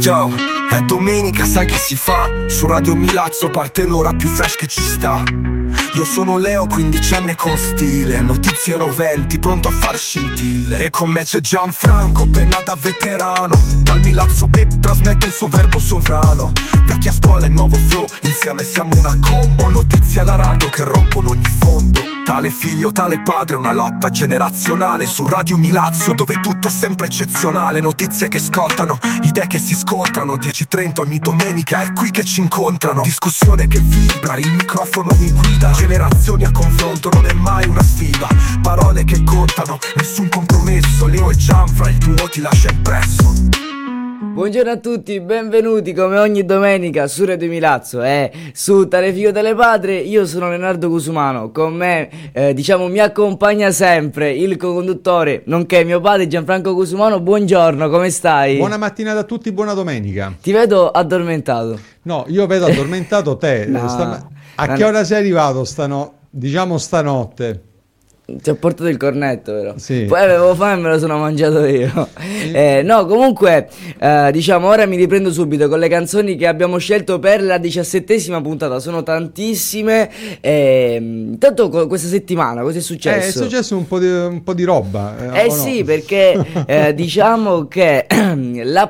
Ciao, è domenica, sai che si fa? Su Radio Milazzo parte l'ora più fresh che ci sta. Io sono Leo, 15 anni con stile, notizie roventi, pronto a far scintille. E con me c'è Gianfranco, penna da veterano. Dal Milazzo Pep trasmette il suo verbo sovrano. Vecchia scuola e nuovo flow, insieme siamo una combo. Notizie alla radio che rompono ogni fondo. Tale figlio, tale padre, una lotta generazionale. Su Radio Milazzo, dove tutto è sempre eccezionale. Notizie che scottano, idee che si scontrano. 10:30 ogni domenica è qui che ci incontrano. Discussione che vibra, il microfono mi guida. Generazioni a confronto, non è mai una sfida. Parole che contano, nessun compromesso. Leo e Gianfra, il tuo ti lascia impresso. Buongiorno a tutti, benvenuti come ogni domenica su Radio Milazzo su Tale Figlio Tale Padre. Io sono Leonardo Cusumano, con me mi accompagna sempre il co-conduttore nonché mio padre Gianfranco Cusumano. Buongiorno, come stai? Buona mattinata a tutti, buona domenica. Ti vedo addormentato. No, io vedo addormentato te. A che ora sei arrivato stanotte? Ti ho portato il cornetto, vero? Sì. Poi avevo fame e me lo sono mangiato io. No, comunque, ora mi riprendo subito con le canzoni che abbiamo scelto per la 17ª puntata. Sono tantissime. Intanto questa settimana cosa è successo? È successo un po' di roba. Sì, no? Perché diciamo che la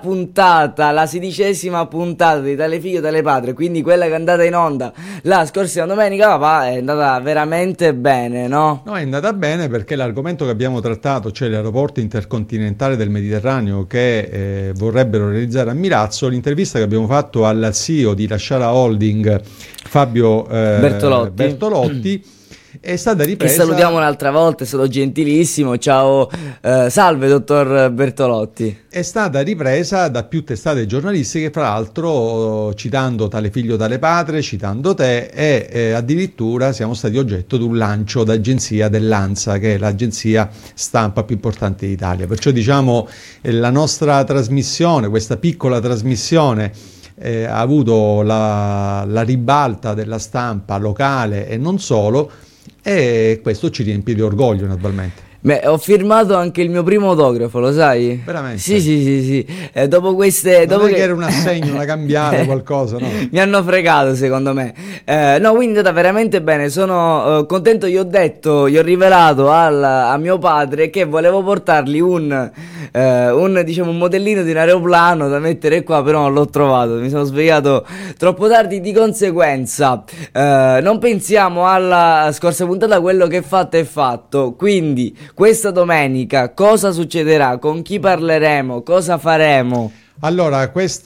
16ª puntata di Tale Figlio Tale Padre, quindi quella che è andata in onda la scorsa domenica, è andata veramente bene, no? No, è andata bene perché l'argomento che abbiamo trattato, cioè l'aeroporto intercontinentale del Mediterraneo che vorrebbero realizzare a Milazzo, l'intervista che abbiamo fatto al CEO di Lasciara Holding, Fabio Bertolotti, è stata ripresa. Che salutiamo un'altra volta, è stato gentilissimo. Ciao, salve dottor Bertolotti. È stata ripresa da più testate giornalistiche, fra l'altro citando Tale Figlio Tale Padre, citando te, e addirittura siamo stati oggetto di un lancio d'agenzia dell'ANSA, che è l'agenzia stampa più importante d'Italia. Perciò la nostra trasmissione, questa piccola trasmissione, ha avuto la ribalta della stampa locale e non solo, e questo ci riempie di orgoglio, naturalmente. Beh, ho firmato anche il mio primo autografo, lo sai? Veramente? Sì. Dopo queste... Non è che era un assegno, una cambiale, qualcosa, no? Mi hanno fregato, secondo me. No, quindi è andata veramente bene, sono contento. Gli ho rivelato a mio padre che volevo portargli un modellino di un aeroplano da mettere qua, però non l'ho trovato, mi sono svegliato troppo tardi, di conseguenza non pensiamo alla scorsa puntata, quello che è fatto è fatto. Quindi questa domenica cosa succederà? Con chi parleremo? Cosa faremo? Allora,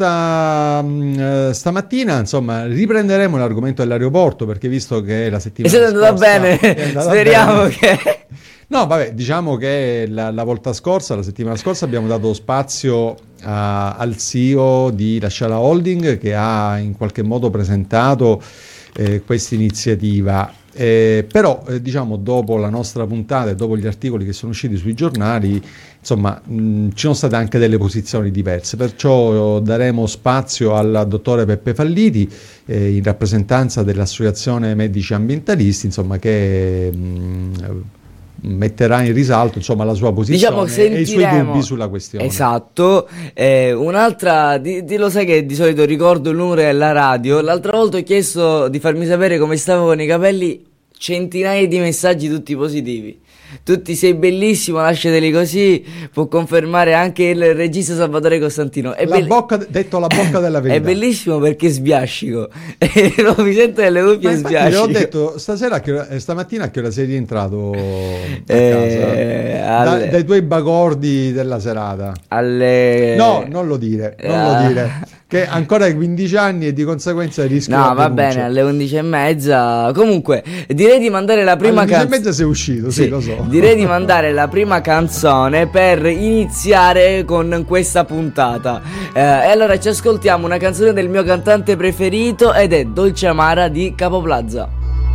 stamattina, riprenderemo l'argomento dell'aeroporto, perché visto che la settimana scorsa è andata bene, speriamo bene. Che... No, vabbè, diciamo che la settimana scorsa abbiamo dato spazio al CEO di Lasciara Holding, che ha in qualche modo presentato questa iniziativa. Però dopo la nostra puntata e dopo gli articoli che sono usciti sui giornali, ci sono state anche delle posizioni diverse, perciò daremo spazio al dottore Peppe Falliti, in rappresentanza dell'Associazione Medici Ambientalisti, che metterà in risalto la sua posizione e i suoi dubbi sulla questione. Esatto. Un'altra, lo sai che di solito ricordo il numero della radio. L'altra volta ho chiesto di farmi sapere come stavo con i capelli, centinaia di messaggi tutti positivi. Tutti: sei bellissimo, lasciateli così. Può confermare anche il regista Salvatore Costantino. La bocca della verità. È bellissimo perché sbiascico. Non mi sento nelle cuffie e sbiascico. Ho detto stamattina a che ora sei rientrato a casa? Dai tuoi bagordi della serata. No, non lo dire. Che ancora hai 15 anni e di conseguenza rischio. No, va bene, alle 11:30. Comunque, direi di mandare la prima canzone. Alle 11:30 sei uscito, sì, lo so. Direi di mandare la prima canzone per iniziare con questa puntata. E allora ci ascoltiamo una canzone del mio cantante preferito, ed è Dolce Amara di Capo Plaza.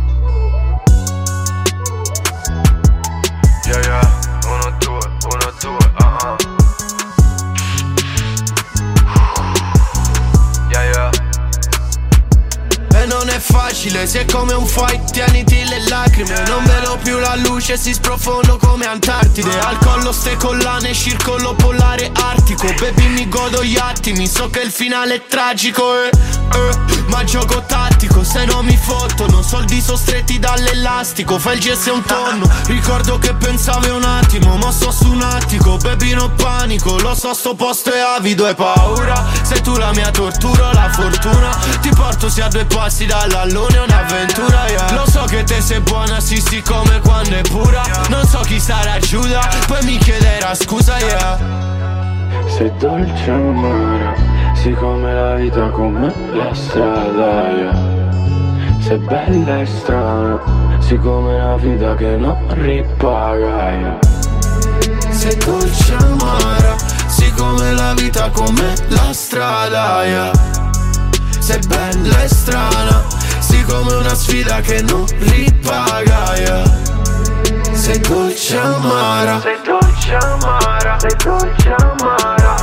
Yeah. 1, 2, Yeah. E non è facile facile, se è come un fight tieniti le lacrime. Non vedo più la luce, si sprofondo come Antartide. Al collo ste collane, circolo polare artico. Baby mi godo gli attimi, so che il finale è tragico ma gioco tattico, se no mi fottono. Soldi sostretti dall'elastico, fai il GS un tonno. Ricordo che pensavi un attimo, ma sto su un attico. Baby no panico, lo so sto posto è avido e paura. Sei tu la mia tortura, la fortuna. Ti porto sia a 2 passi dall'allone, è un'avventura, yeah. Lo so che te sei buona, sì sì come quando è pura. Non so chi sarà Giuda, poi mi chiederà scusa, yeah. Sei dolce e amara, sì come la vita, come la strada, yeah. Sei bella e strana, sì come la vita che non ripaga, yeah. Sei dolce e amara, sì come la vita, come la strada, yeah. Sei bella e strana, sì come una sfida che non ripaga, yeah. Sei dolce e amara, sei dolce e amara, sei dolce e amara,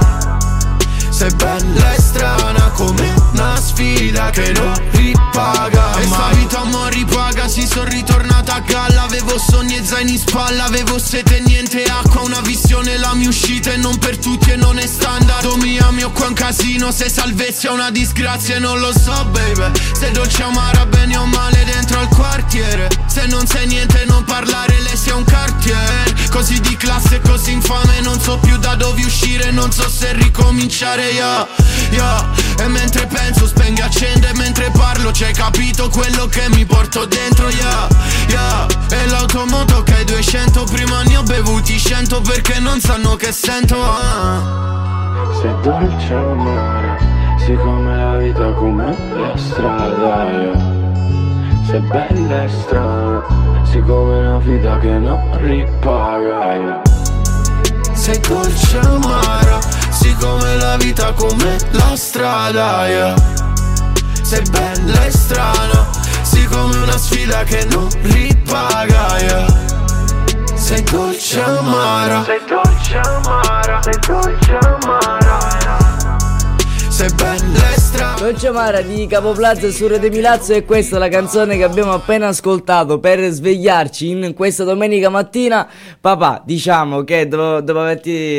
sei bella e strana come una sfida che non ripaga. E sta vita mo ripaga, sì son ritornata a galla. Avevo sogni e zaini in spalla, avevo sete e niente acqua. Una visione la mia uscita e non per tutti e non è standard. Mia mio qua un casino, se salvezza è una disgrazia e non lo so baby. Se dolce amara bene o male dentro al quartiere. Se non sai niente non parlare, lei sia un cartier. Così di classe così infame, non so più da dove uscire, non so se ricominciare, yeah, yeah. E mentre penso spengo e accendo, e mentre parlo c'hai capito quello che mi porto dentro, yeah, yeah. E l'automoto che hai 200, prima ne ho bevuti 100 perché non sanno che sento, Sei dolce e amara, sì come la vita, come la strada, yeah. Sei bella e strana, sì come una vita che non ripaga, yeah. Sei dolce e amara, sì come la vita, come la strada, yeah. Sei bella e strana, sì come una sfida che non ripaga, yeah. Sei dolce e amara, sei dolce e amara, sei dolce e amara, sei bella e strana. Dolce Amara di Capo Plaza su Rete Milazzo, e questa è la canzone che abbiamo appena ascoltato per svegliarci in questa domenica mattina. Papà, diciamo che dopo che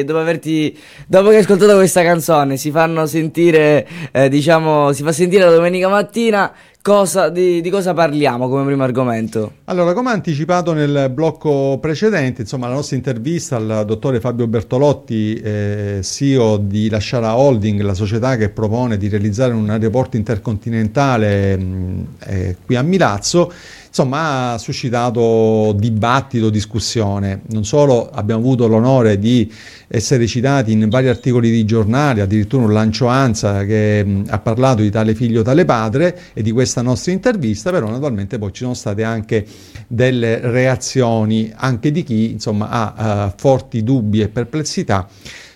hai ascoltato questa canzone si fanno sentire, si fa sentire la domenica mattina. Di cosa parliamo come primo argomento? Allora, come anticipato nel blocco precedente, insomma, la nostra intervista al dottore Fabio Bertolotti, CEO di Lasciara Holding, la società che propone di realizzare un aeroporto intercontinentale qui a Milazzo, insomma, ha suscitato dibattito, discussione. Non solo abbiamo avuto l'onore di essere citati in vari articoli di giornali, addirittura un lancio ANSA che ha parlato di tale figlio tale padre e di questa nostra intervista, però naturalmente poi ci sono state anche delle reazioni anche di chi insomma ha forti dubbi e perplessità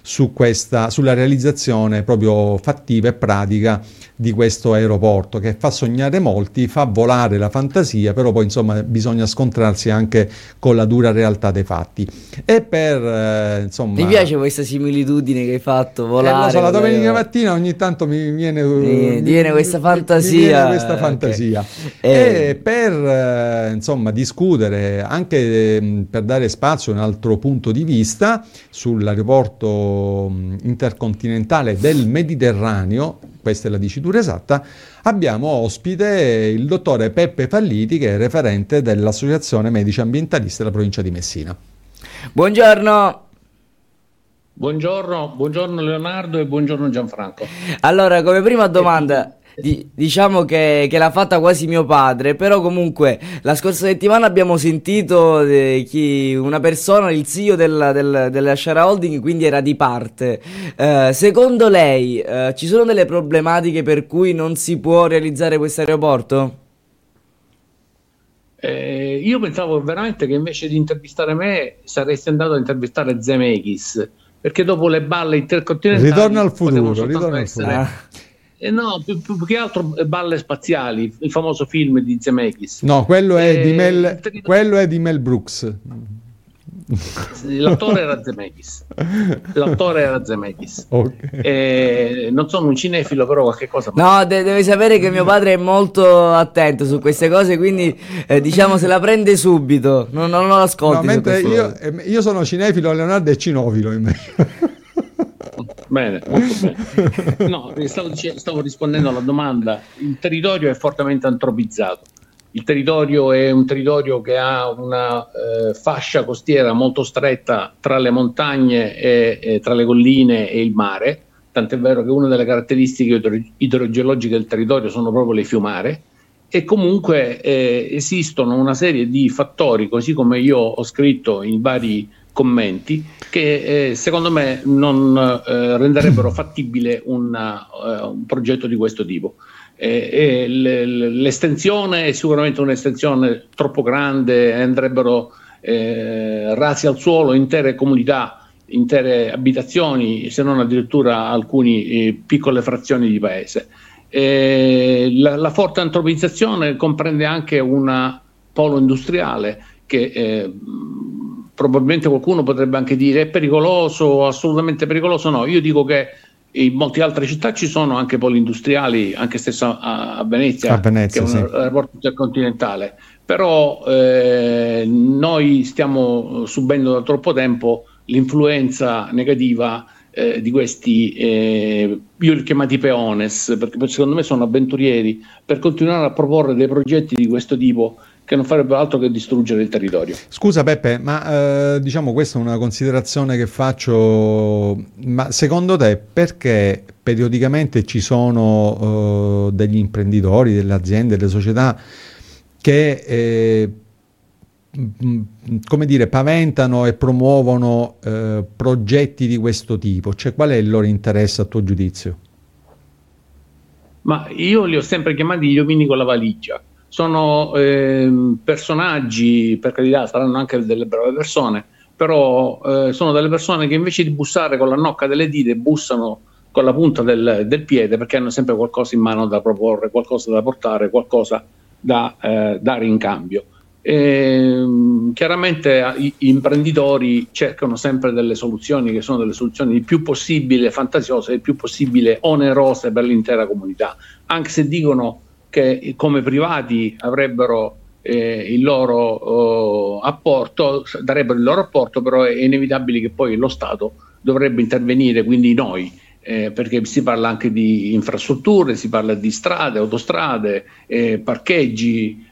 sulla realizzazione proprio fattiva e pratica di questo aeroporto, che fa sognare molti, fa volare la fantasia, però poi insomma bisogna scontrarsi anche con la dura realtà dei fatti. E per insomma, mi piace questa similitudine che hai fatto, volare, lo so, la domenica mattina ogni tanto mi viene questa fantasia, fantasia. E per insomma discutere, anche per dare spazio a un altro punto di vista sull'aeroporto intercontinentale del Mediterraneo, questa è la dicitura esatta, abbiamo ospite il dottore Peppe Falliti, che è referente dell'Associazione Medici Ambientalisti della provincia di Messina. Buongiorno. Buongiorno Leonardo e buongiorno Gianfranco. Allora, come prima domanda, diciamo che l'ha fatta quasi mio padre, però comunque la scorsa settimana abbiamo sentito una persona, il CEO della Shara Holding, quindi era di parte. Secondo lei ci sono delle problematiche per cui non si può realizzare questo aeroporto? Io pensavo veramente che invece di intervistare me saresti andato a intervistare Zemeckis, perché dopo le balle intercontinentali ritorno al futuro. No, più che altro balle spaziali, il famoso film di Zemeckis. No, quello è di Mel Brooks. L'attore era Zemeckis. Okay. Non sono un cinefilo, però qualche cosa. No, devi sapere che mio padre è molto attento su queste cose, quindi diciamo se la prende subito, non lo ascolti. No, mentre io sono cinefilo, Leonardo è cinofilo invece. Bene, molto bene. No, stavo rispondendo alla domanda. Il territorio è fortemente antropizzato. Il territorio è un territorio che ha una fascia costiera molto stretta tra le montagne e tra le colline e il mare, tant'è vero che una delle caratteristiche idrogeologiche del territorio sono proprio le fiumare, e comunque esistono una serie di fattori, così come io ho scritto in vari commenti, che secondo me non renderebbero fattibile un progetto di questo tipo. L'estensione è sicuramente un'estensione troppo grande, andrebbero rasi al suolo intere comunità, intere abitazioni, se non addirittura alcune piccole frazioni di paese. La forte antropizzazione comprende anche un polo industriale che probabilmente qualcuno potrebbe anche dire è pericoloso, assolutamente pericoloso. No, io dico che in molte altre città ci sono anche poli industriali, anche stesso a Venezia, che è un aeroporto intercontinentale, però noi stiamo subendo da troppo tempo l'influenza negativa di questi, io li chiamati peones, perché secondo me sono avventurieri, per continuare a proporre dei progetti di questo tipo che non farebbe altro che distruggere il territorio. Scusa Peppe, ma diciamo questa è una considerazione che faccio, ma secondo te perché periodicamente ci sono degli imprenditori, delle aziende, delle società che come dire, paventano e promuovono progetti di questo tipo? Cioè, qual è il loro interesse a tuo giudizio? Ma io li ho sempre chiamati gli omini con la valigia. Sono personaggi, per carità, saranno anche delle brave persone, però sono delle persone che invece di bussare con la nocca delle dita bussano con la punta del piede, perché hanno sempre qualcosa in mano da proporre, qualcosa da portare, qualcosa da dare in cambio. Chiaramente gli imprenditori cercano sempre delle soluzioni che sono delle soluzioni il più possibile fantasiose, il più possibile onerose per l'intera comunità, anche se dicono che come privati avrebbero il loro apporto, darebbero il loro apporto, però è inevitabile che poi lo Stato dovrebbe intervenire, quindi noi, perché si parla anche di infrastrutture, si parla di strade, autostrade, parcheggi,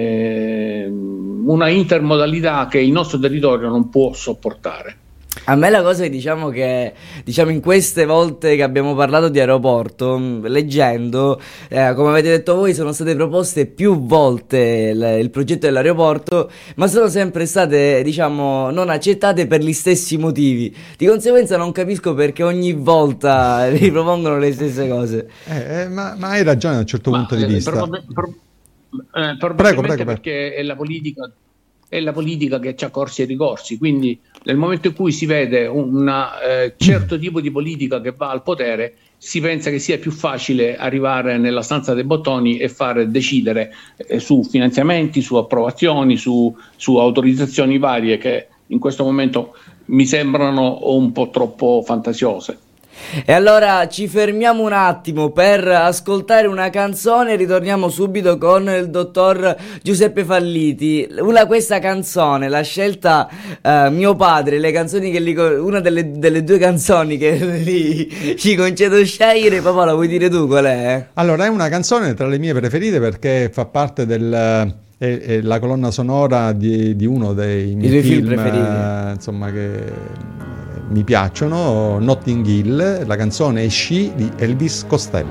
una intermodalità che il nostro territorio non può sopportare. A me la cosa è che diciamo in queste volte che abbiamo parlato di aeroporto, leggendo, come avete detto voi, sono state proposte più volte il progetto dell'aeroporto, ma sono sempre state, diciamo, non accettate per gli stessi motivi. Di conseguenza non capisco perché ogni volta ripropongono le stesse cose. Ma hai ragione da un certo punto di vista. Probabilmente perché è la politica che ci ha corsi e ricorsi, quindi nel momento in cui si vede un certo tipo di politica che va al potere, si pensa che sia più facile arrivare nella stanza dei bottoni e fare decidere su finanziamenti, su approvazioni, su autorizzazioni varie che in questo momento mi sembrano un po' troppo fantasiose. E allora ci fermiamo un attimo per ascoltare una canzone e ritorniamo subito con il dottor Giuseppe Falliti. Questa canzone l'ha scelta mio padre, le canzoni una delle due canzoni che gli concedo scegliere. Papà, la vuoi dire tu qual è? Allora, è una canzone tra le mie preferite perché fa parte è la colonna sonora di uno dei miei film preferiti, insomma, che mi piacciono, Notting Hill. La canzone è She di Elvis Costello.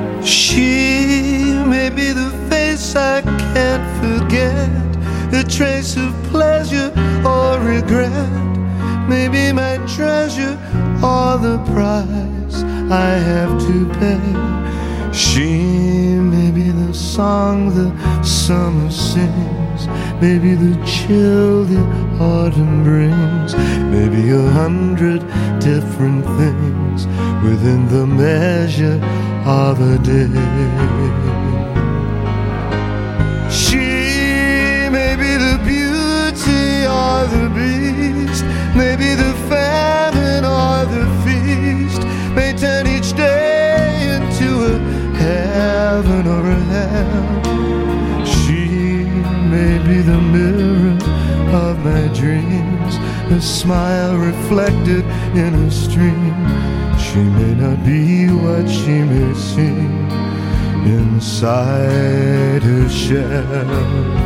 She may be the face I can't forget, a trace of pleasure or regret, maybe my treasure or the price I have to pay. She may be the song the summer sings, maybe the chill the autumn brings, maybe 100 different things within the measure of a day. She may be the beauty or or the beast, maybe the famine or the feast may turn each day into a heaven or a hell. She may be the mirror of my dreams, a smile reflected in a stream. She may not be what she may seem inside her shell.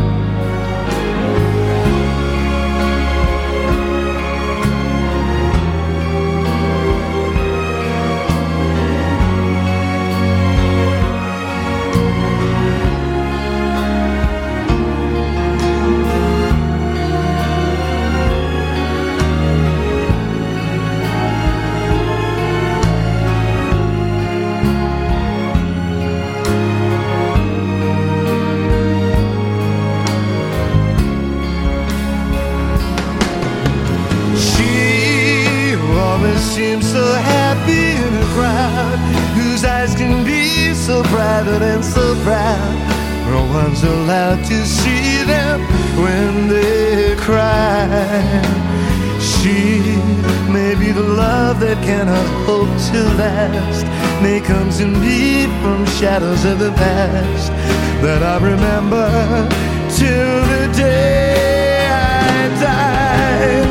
Seems so happy in a crowd whose eyes can be so private and so proud. No one's allowed to see them when they cry. She may be the love that cannot hope to last, may come to me from shadows of the past that I remember till the day I die.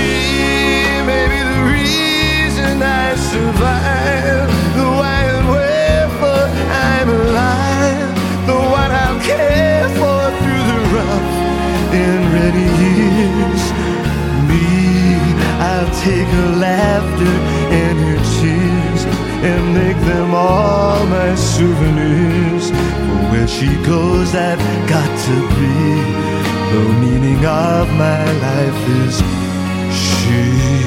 I survive, the why and wherefore I'm alive, the one I'll care for through the rough and ready years. Me, I'll take her laughter and her tears and make them all my souvenirs. For where she goes, I've got to be. The meaning of my life is she.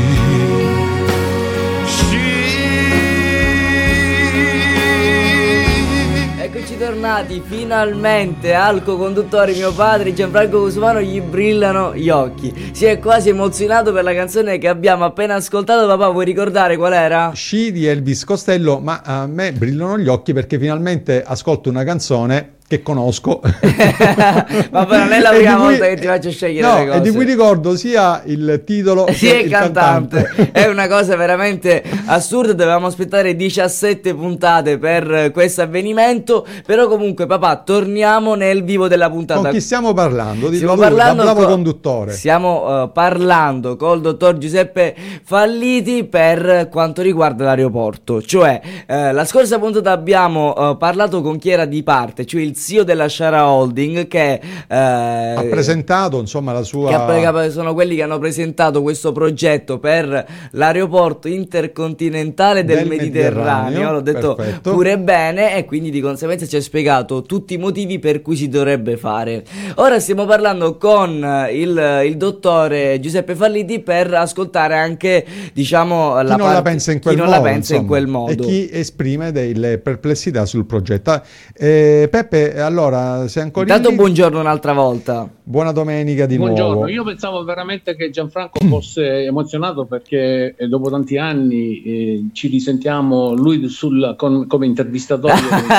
Eccoci tornati finalmente al co-conduttore, mio padre Gianfranco Cusumano, gli brillano gli occhi. Si è quasi emozionato per la canzone che abbiamo appena ascoltato. Papà, vuoi ricordare qual era? Sci di Elvis Costello, ma a me brillano gli occhi perché finalmente ascolto una canzone che conosco. Vabbè, non è la prima volta che ti faccio scegliere le cose. E di cui ricordo sia il titolo sia il cantante. È una cosa veramente assurda. Dovevamo aspettare 17 puntate per questo avvenimento. Però comunque, papà, torniamo nel vivo della puntata. Con chi stiamo parlando? Stiamo parlando da bravo conduttore. Stiamo parlando col dottor Giuseppe Falliti per quanto riguarda l'aeroporto. Cioè, la scorsa puntata abbiamo parlato con chi era di parte, cioè il CEO della Shara Holding, che ha presentato insomma la sua, che sono quelli che hanno presentato questo progetto per l'aeroporto intercontinentale del Mediterraneo. L'ho detto perfetto. Pure bene, e quindi di conseguenza ci ha spiegato tutti i motivi per cui si dovrebbe fare. Ora stiamo parlando con il dottore Giuseppe Falliti per ascoltare anche, diciamo, chi non la pensa in quel modo e chi esprime delle perplessità sul progetto. Peppe, allora, sei ancora intanto buongiorno un'altra volta. Buona domenica di nuovo. Buongiorno, io pensavo veramente che Gianfranco fosse emozionato perché dopo tanti anni ci risentiamo lui come intervistatore.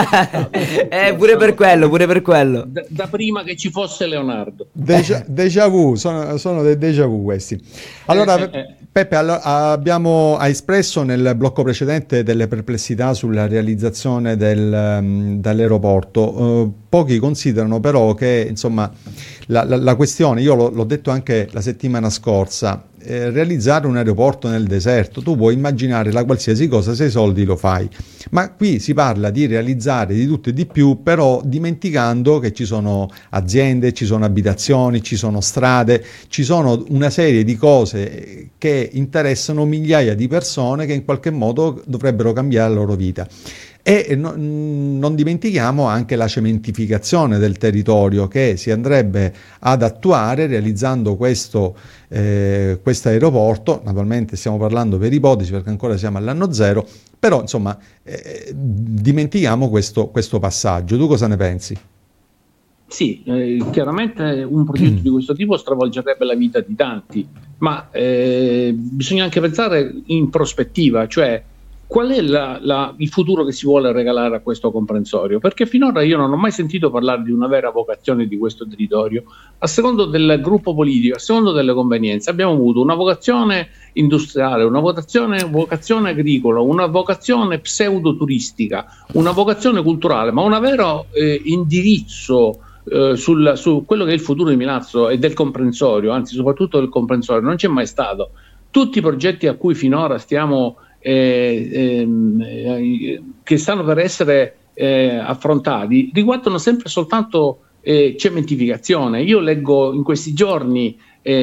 Pure per quello. Da prima che ci fosse Leonardo. Déjà vu, sono dei déjà vu questi. Allora, Peppe, ha espresso nel blocco precedente delle perplessità sulla realizzazione dell'aeroporto. Pochi considerano però che insomma la questione, io l'ho detto anche la settimana scorsa, realizzare un aeroporto nel deserto, tu puoi immaginare la qualsiasi cosa, se hai soldi lo fai, ma qui si parla di realizzare di tutto e di più, però dimenticando che ci sono aziende, ci sono abitazioni, ci sono strade, ci sono una serie di cose che interessano migliaia di persone che in qualche modo dovrebbero cambiare la loro vita. E non dimentichiamo anche la cementificazione del territorio che si andrebbe ad attuare realizzando questo aeroporto. Naturalmente stiamo parlando per ipotesi perché ancora siamo all'anno zero, però insomma dimentichiamo questo passaggio. Tu cosa ne pensi? Sì, chiaramente un progetto di questo tipo stravolgerebbe la vita di tanti, ma bisogna anche pensare in prospettiva, cioè qual è il futuro che si vuole regalare a questo comprensorio? Perché finora io non ho mai sentito parlare di una vera vocazione di questo territorio. A secondo del gruppo politico, a secondo delle convenienze, abbiamo avuto una vocazione industriale, una vocazione agricola, una vocazione pseudo-turistica, una vocazione culturale, ma un vero indirizzo su quello che è il futuro di Milazzo e del comprensorio, anzi soprattutto del comprensorio, non c'è mai stato. Tutti i progetti a cui finora stiamo che stanno per essere affrontati riguardano sempre soltanto cementificazione. Io leggo in questi giorni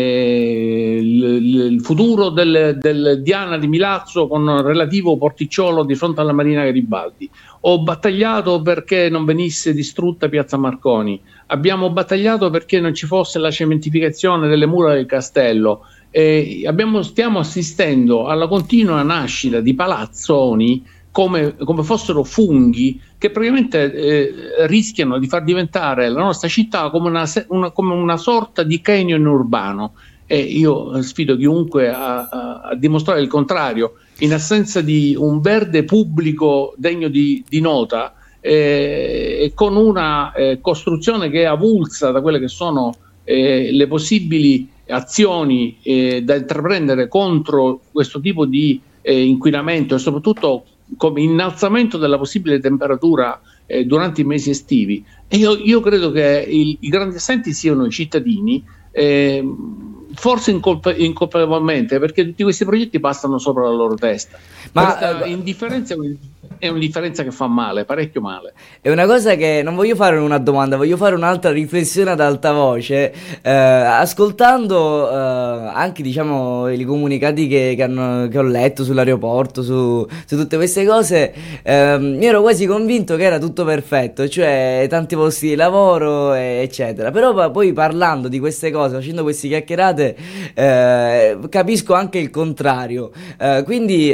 il futuro del Diana di Milazzo con relativo porticciolo di fronte alla Marina Garibaldi. Ho battagliato perché non venisse distrutta Piazza Marconi, abbiamo battagliato perché non ci fosse la cementificazione delle mura del castello. Stiamo assistendo alla continua nascita di palazzoni come fossero funghi che praticamente rischiano di far diventare la nostra città come una sorta di canyon urbano. Io sfido chiunque a dimostrare il contrario. In assenza di un verde pubblico degno di nota, e con una costruzione che è avulsa da quelle che sono le possibili azioni da intraprendere contro questo tipo di inquinamento e soprattutto come innalzamento della possibile temperatura durante i mesi estivi. E io credo che i grandi assenti siano i cittadini, forse incolpevolmente, perché tutti questi progetti passano sopra la loro testa. Ma questa indifferenza è un'indifferenza che fa male, parecchio male. È una cosa che non voglio fare una domanda, voglio fare un'altra riflessione ad alta voce. Ascoltando anche diciamo i comunicati che ho letto sull'aeroporto, su tutte queste cose, mi ero quasi convinto che era tutto perfetto, cioè tanti posti di lavoro eccetera. Però poi parlando di queste cose, facendo queste chiacchierate, capisco anche il contrario, quindi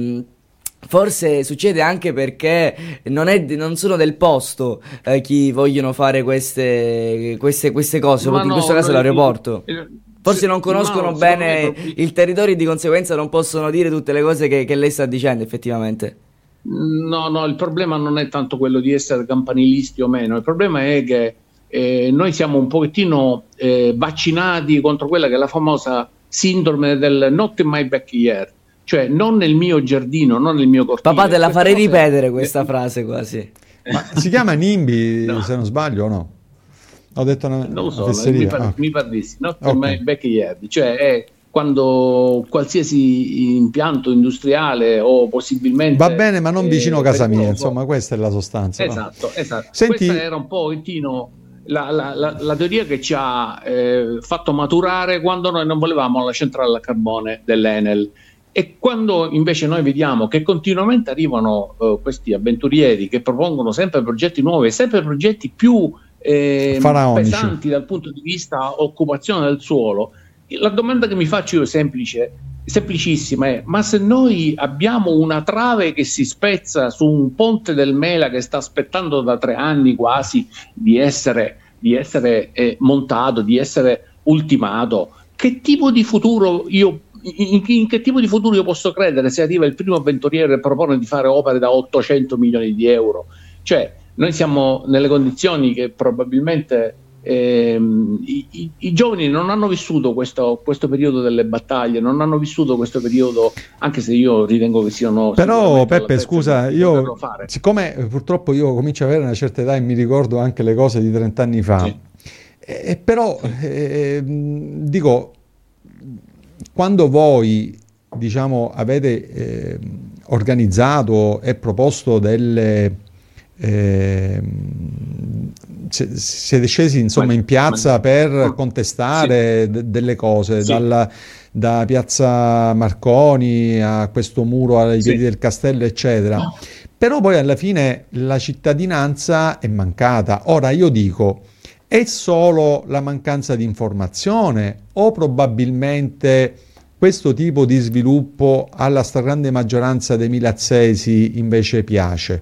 forse succede anche perché non sono del posto chi vogliono fare queste cose, soprattutto in questo caso l'aeroporto. Forse non conoscono bene il territorio e di conseguenza non possono dire tutte le cose che lei sta dicendo effettivamente. No, il problema non è tanto quello di essere campanilisti o meno, il problema è che noi siamo un pochettino vaccinati contro quella che è la famosa sindrome del not in my backyard, cioè non nel mio giardino, non nel mio cortile. Papà, te la farei ripetere questa frase quasi. Ma si chiama NIMBY, no, se non sbaglio o no? Ho detto non lo so, mi pare di sì, not in my backyard, cioè è quando qualsiasi impianto industriale o possibilmente va bene, ma non vicino a casa mia, insomma, questa è la sostanza. Esatto, no? Esatto. Senti... Questa era un pochettino la teoria che ci ha fatto maturare quando noi non volevamo la centrale a carbone dell'Enel, e quando invece noi vediamo che continuamente arrivano questi avventurieri che propongono sempre progetti nuovi, sempre progetti più pesanti dal punto di vista occupazione del suolo, la domanda che mi faccio io semplicissima è: ma se noi abbiamo una trave che si spezza su un ponte del Mela che sta aspettando da 3 anni quasi di essere montato, di essere ultimato, che tipo di futuro in che tipo di futuro io posso credere se arriva il primo avventuriere e propone di fare opere da 800 milioni di euro? Cioè, noi siamo nelle condizioni che probabilmente i giovani non hanno vissuto questo periodo delle battaglie, non hanno vissuto questo periodo, anche se io ritengo che siano. Però Peppe, scusa, io siccome purtroppo io comincio ad avere una certa età e mi ricordo anche le cose di 30 anni fa, sì. Però dico, quando voi diciamo avete organizzato e proposto delle siete scesi insomma in piazza per contestare delle cose, sì. Da piazza Marconi a questo muro ai piedi del castello eccetera, però poi alla fine la cittadinanza è mancata. Ora io dico, è solo la mancanza di informazione o probabilmente questo tipo di sviluppo alla stragrande maggioranza dei milazzesi invece piace?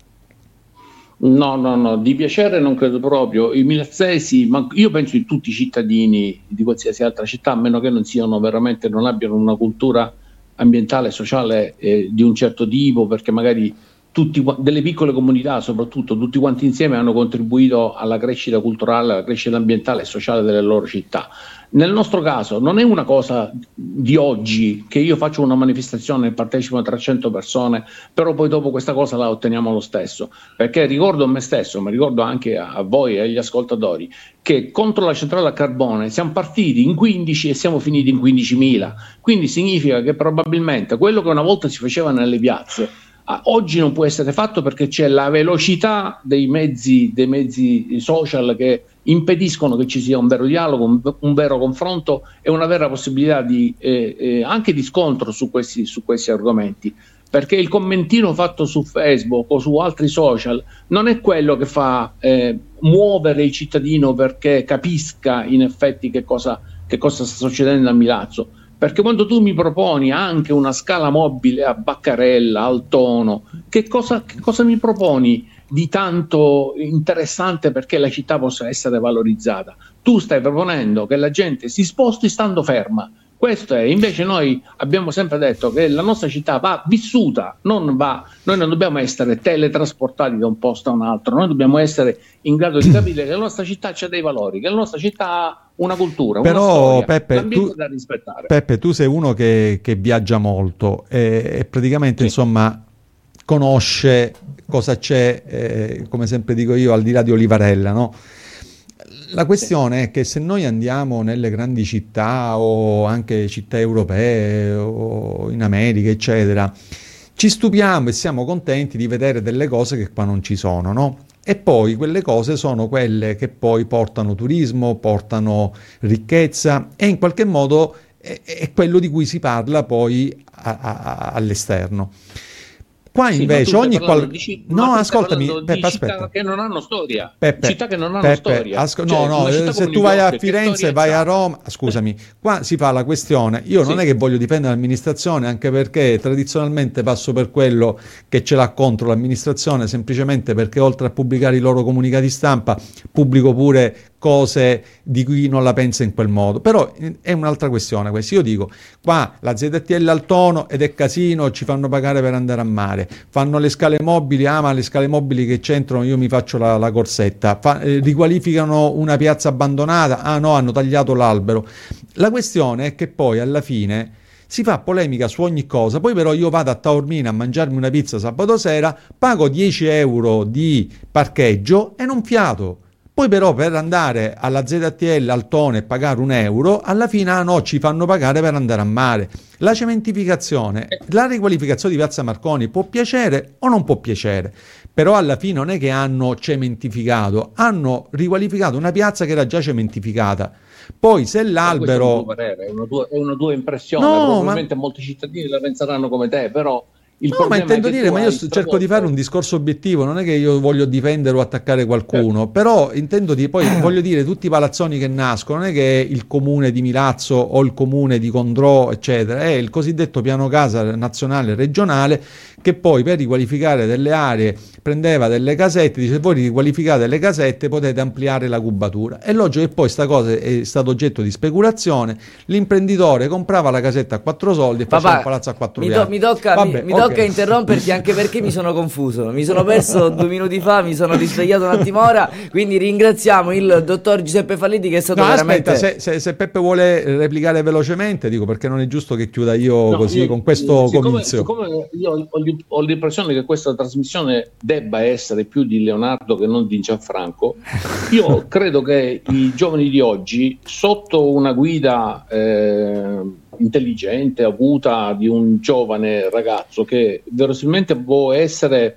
No, di piacere non credo proprio. I milazzesi, ma io penso di tutti i cittadini di qualsiasi altra città, a meno che non siano veramente, non abbiano una cultura ambientale e sociale di un certo tipo, perché magari delle piccole comunità soprattutto, tutti quanti insieme hanno contribuito alla crescita culturale, alla crescita ambientale e sociale delle loro città. Nel nostro caso non è una cosa di oggi che io faccio una manifestazione e partecipano 300 persone, però poi dopo questa cosa la otteniamo lo stesso, perché ricordo a me stesso, ma ricordo anche a voi e agli ascoltatori, che contro la centrale a carbone siamo partiti in 15 e siamo finiti in 15.000, quindi significa che probabilmente quello che una volta si faceva nelle piazze oggi non può essere fatto, perché c'è la velocità dei mezzi social che impediscono che ci sia un vero dialogo, un vero confronto e una vera possibilità anche di scontro su questi argomenti, perché il commentino fatto su Facebook o su altri social non è quello che fa muovere il cittadino perché capisca in effetti che cosa sta succedendo a Milazzo. Perché quando tu mi proponi anche una scala mobile a Baccarella, al Tono, che cosa mi proponi di tanto interessante perché la città possa essere valorizzata? Tu stai proponendo che la gente si sposti stando ferma. Questo è. Invece noi abbiamo sempre detto che la nostra città va vissuta, noi non dobbiamo essere teletrasportati da un posto a un altro, noi dobbiamo essere in grado di capire che la nostra città c'ha dei valori, che la nostra città ha una cultura, una storia, l'ambiente da rispettare. Peppe, tu sei uno che viaggia molto e praticamente insomma conosce cosa c'è, come sempre dico io, al di là di Olivarella, no? La questione è che se noi andiamo nelle grandi città o anche città europee o in America, eccetera, ci stupiamo e siamo contenti di vedere delle cose che qua non ci sono, no? E poi quelle cose sono quelle che poi portano turismo, portano ricchezza e in qualche modo è quello di cui si parla poi all'esterno. Qua invece ogni no, ascoltami, Peppe, aspetta, che non hanno storia, Peppe, città che non hanno storia. Se tu vai a Firenze, vai a Roma, scusami, qua si fa la questione. Io non è che voglio difendere l'amministrazione, anche perché tradizionalmente passo per quello che ce l'ha contro l'amministrazione, semplicemente perché oltre a pubblicare i loro comunicati stampa, pubblico pure cose di cui non la pensa in quel modo. Però è un'altra questione questa. Io dico, qua la ZTL al Tono ed è casino, ci fanno pagare per andare a mare, fanno le scale mobili, ma le scale mobili che c'entrano, io mi faccio la corsetta, riqualificano una piazza abbandonata, no, hanno tagliato l'albero. La questione è che poi alla fine si fa polemica su ogni cosa, poi però io vado a Taormina a mangiarmi una pizza sabato sera, pago 10 euro di parcheggio e non fiato. Poi però per andare alla ZTL al Tono e pagare €1, alla fine no, ci fanno pagare per andare a mare. La cementificazione, la riqualificazione di Piazza Marconi può piacere o non può piacere, però alla fine non è che hanno cementificato, hanno riqualificato una piazza che era già cementificata. Poi se l'albero... È una tua impressione, probabilmente molti cittadini la penseranno come te, però... No, ma intendo dire, ma io cerco di fare un discorso obiettivo, non è che io voglio difendere o attaccare qualcuno, però intendo dire, poi voglio dire, tutti i palazzoni che nascono, non è che il comune di Milazzo o il comune di Condrò, eccetera, è il cosiddetto piano casa nazionale e regionale, che poi per riqualificare delle aree prendeva delle casette, dice voi riqualificate le casette, potete ampliare la cubatura. È logico che poi sta cosa è stato oggetto di speculazione, l'imprenditore comprava la casetta a 4 soldi e faceva un palazzo a 4 piani. Mi tocca interromperti, anche perché mi sono confuso, mi sono perso 2 minuti fa, mi sono risvegliato un attimo ora, quindi ringraziamo il dottor Giuseppe Falliti che è stato veramente... Aspetta, se Peppe vuole replicare velocemente, dico, perché non è giusto che chiuda io così con questo comizio. Siccome io ho l'impressione che questa trasmissione debba essere più di Leonardo che non di Gianfranco, io credo che i giovani di oggi, sotto una guida intelligente, acuta di un giovane ragazzo che verosimilmente può essere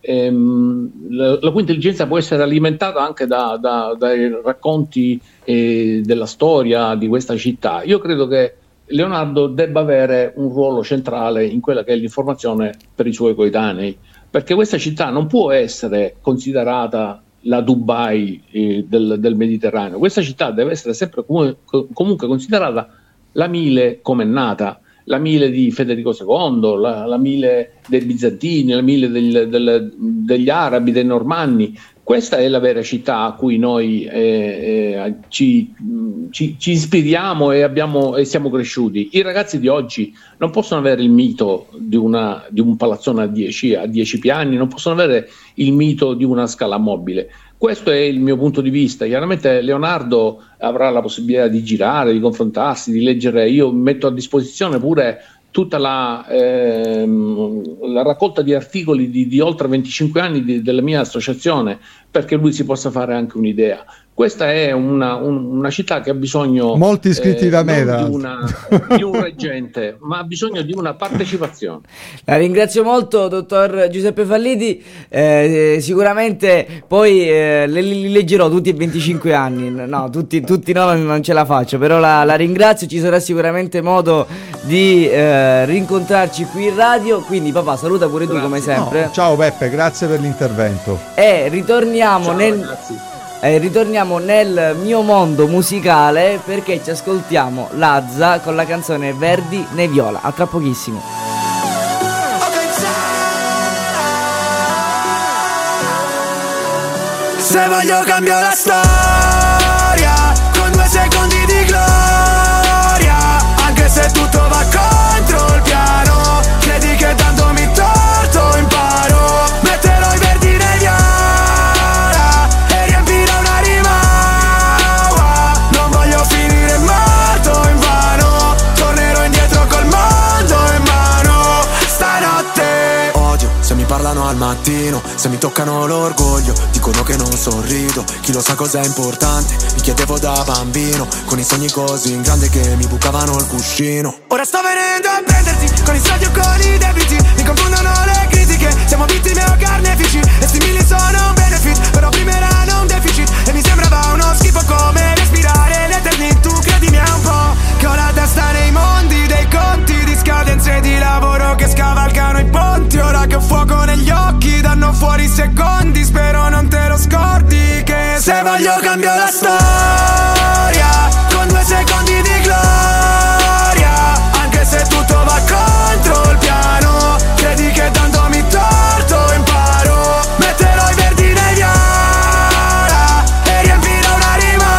la cui intelligenza può essere alimentata anche dai racconti della storia di questa città, io credo che Leonardo debba avere un ruolo centrale in quella che è l'informazione per i suoi coetanei, perché questa città non può essere considerata la Dubai del Mediterraneo. Questa città deve essere sempre comunque considerata la Mile come è nata, la Mile di Federico II, la Mile dei Bizantini, la Mile degli Arabi, dei Normanni. Questa è la veracità a cui noi ci ispiriamo e siamo cresciuti. I ragazzi di oggi non possono avere il mito di un palazzone a 10 piani, non possono avere il mito di una scala mobile. Questo è il mio punto di vista. Chiaramente Leonardo avrà la possibilità di girare, di confrontarsi, di leggere. Io metto a disposizione pure tutta la raccolta di articoli di oltre 25 anni della mia associazione, perché lui si possa fare anche un'idea. Questa è una città che ha bisogno molti iscritti da me di un reggente, ma ha bisogno di una partecipazione. La ringrazio molto, dottor Giuseppe Falliti. Sicuramente poi li leggerò tutti e 25 anni. No, tutti no, non ce la faccio, però la ringrazio. Ci sarà sicuramente modo di rincontrarci qui in radio. Quindi papà, saluta pure tu come sempre. No, ciao Peppe, grazie per l'intervento. E ritorniamo ritorniamo nel mio mondo musicale, perché ci ascoltiamo Lazza con la canzone Verdi ne Viola. A tra pochissimo. Se voglio cambio la storia con 2 secondi di gloria, anche se tutto va contro il piano. Credi che tanto mi torto imparo, metterò i verdi nei viola e riempirò una rima. Non voglio finire morto invano, tornerò indietro col mondo in mano. Stanotte odio se mi parlano al mattino, se mi toccano l'orgoglio, dicono che non sorrido. Chi lo sa cos'è importante, mi chiedevo da bambino, con i sogni così in grande che mi bucavano il cuscino. Ora sto venendo a prenderti, con i soldi o con i debiti, mi confondono le critiche, siamo vittime o carnefici. E simili sono un benefit, però prima erano un deficit, e mi sembrava uno schifo come respirare l'eternità. Tu credimi un po' che ho la testa nei mondi dei conti, di scadenze di lavoro che scavalcano i ponti. Ora che ho fuoco negli occhi, danno fuori secondi, spero non te lo scordi che se voglio cambio la storia con 2 secondi di gloria, anche se tutto va contro il piano. Credi che tanto mi torto imparo, metterò i verdi nei viola e riempirò una rima.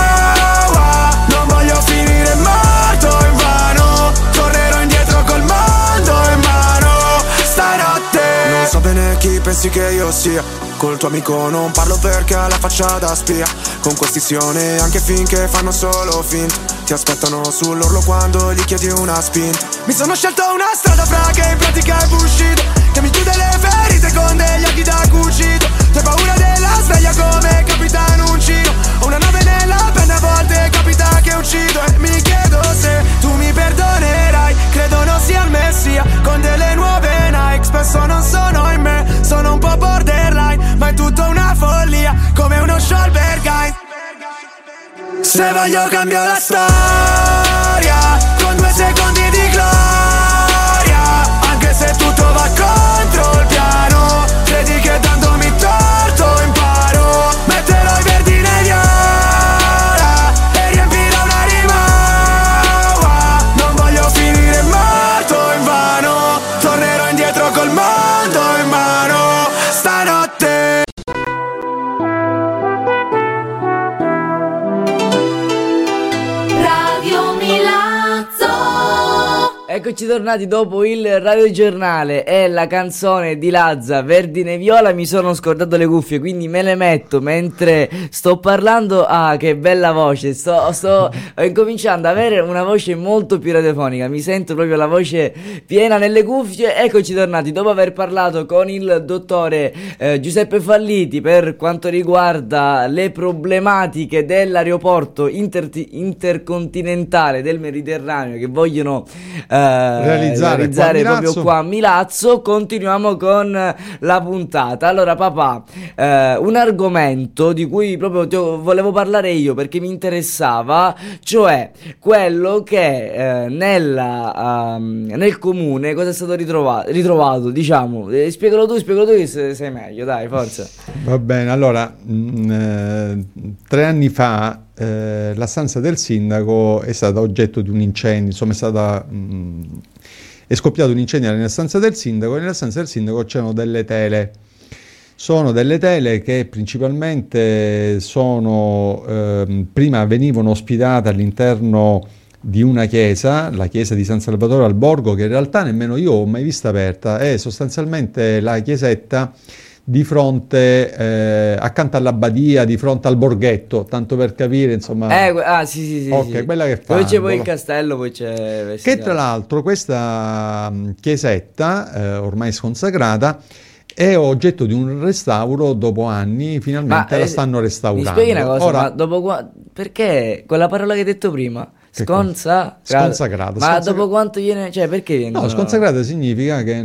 Non voglio finire morto in vano, tornerò indietro col mondo in mano. Stanotte non so bene chi pensi che io sia, col tuo amico non parlo perché ha la faccia da spia. Con questi sione anche finché fanno solo finta, ti aspettano sull'orlo quando gli chiedi una spinta. Mi sono scelto una strada fra che in pratica è buscito, che mi chiude le ferite con degli occhi da cucito. Tu hai paura della sveglia come Capitano Uncino, ho una nave nella penna, a volte capita che uccido. E mi chiedo se tu mi perdonerai, credo non sia il messia, con delle nuove Nike. Spesso non sono in me, sono un po' borderline, ma è tutta una follia, come uno Scholbergheim. Se voglio cambio la storia con 2 secondi di gloria, anche se tutto va contro il piano. Credi che tanto mi torto imparo, metterò i verdi nei viola e riempirò una rima. Non voglio finire morto in vano, tornerò indietro col mondo in mano. Stanotte Eccoci tornati dopo il radiogiornale e la canzone di Lazza, Verdi ne Viola. Mi sono scordato le cuffie, quindi me le metto mentre sto parlando. Ah, che bella voce, sto incominciando ad avere una voce molto più radiofonica, mi sento proprio la voce piena nelle cuffie. Eccoci tornati dopo aver parlato con il dottore Giuseppe Falliti per quanto riguarda le problematiche dell'aeroporto intercontinentale del Mediterraneo che vogliono realizzare proprio qua a Milazzo. Continuiamo con la puntata. Allora papà, un argomento di cui proprio volevo parlare io perché mi interessava, cioè quello che nel comune cosa è stato ritrovato, diciamo. Spiegalo tu che sei meglio, dai, forza. Va bene, allora 3 anni fa la stanza del sindaco è stata oggetto di un incendio, insomma è scoppiato un incendio nella stanza del sindaco, e nella stanza del sindaco c'erano delle tele Sono delle tele che principalmente prima venivano ospitate all'interno di una chiesa, la chiesa di San Salvatore al Borgo, che in realtà nemmeno io ho mai vista aperta, è sostanzialmente la chiesetta di fronte, accanto all'abbadia, di fronte al borghetto, tanto per capire, insomma. Sì. Ok, sì. quella che fa. Poi c'è il castello, poi c'è... Che tra l'altro questa chiesetta, ormai sconsacrata, è oggetto di un restauro dopo anni, finalmente la stanno restaurando. Mi spieghi una cosa, Ora, perché quella parola che hai detto prima? Sconsacrato. Ma dopo quanto viene, cioè perché viene? No, sconsacrata significa che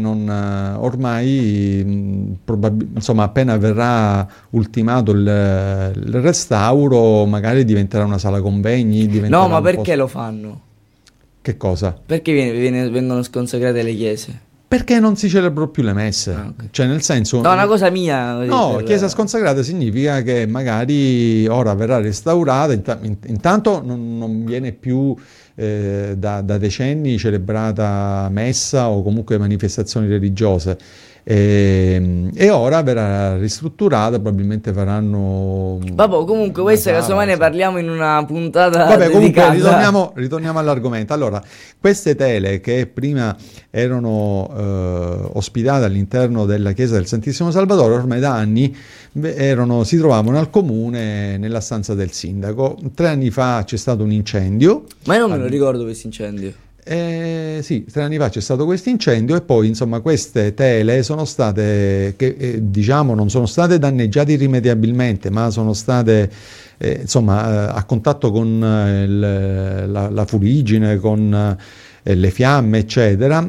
ormai insomma, appena verrà ultimato il restauro, magari diventerà una sala convegni, No, ma perché lo fanno? Che cosa? Perché vengono sconsacrate le chiese? Perché non si celebrano più le messe, Okay. Cioè nel senso... No, una cosa mia. No, chiesa sconsacrata significa che magari ora verrà restaurata, intanto non viene più da decenni celebrata messa o comunque manifestazioni religiose. E ora verrà ristrutturata, probabilmente faranno... Vabbè, comunque questa casomai ne parliamo in una puntata. Vabbè, dedicata. comunque ritorniamo all'argomento. Allora, queste tele che prima erano ospitate all'interno della chiesa del Santissimo Salvatore, ormai da anni si trovavano al comune nella stanza del sindaco. 3 anni fa c'è stato un incendio. Ma io non me lo ricordo questo incendio. Sì, 3 anni fa c'è stato questo incendio e poi insomma queste tele sono state, diciamo non sono state danneggiate irrimediabilmente, ma sono state a contatto con la fuligine, con le fiamme eccetera,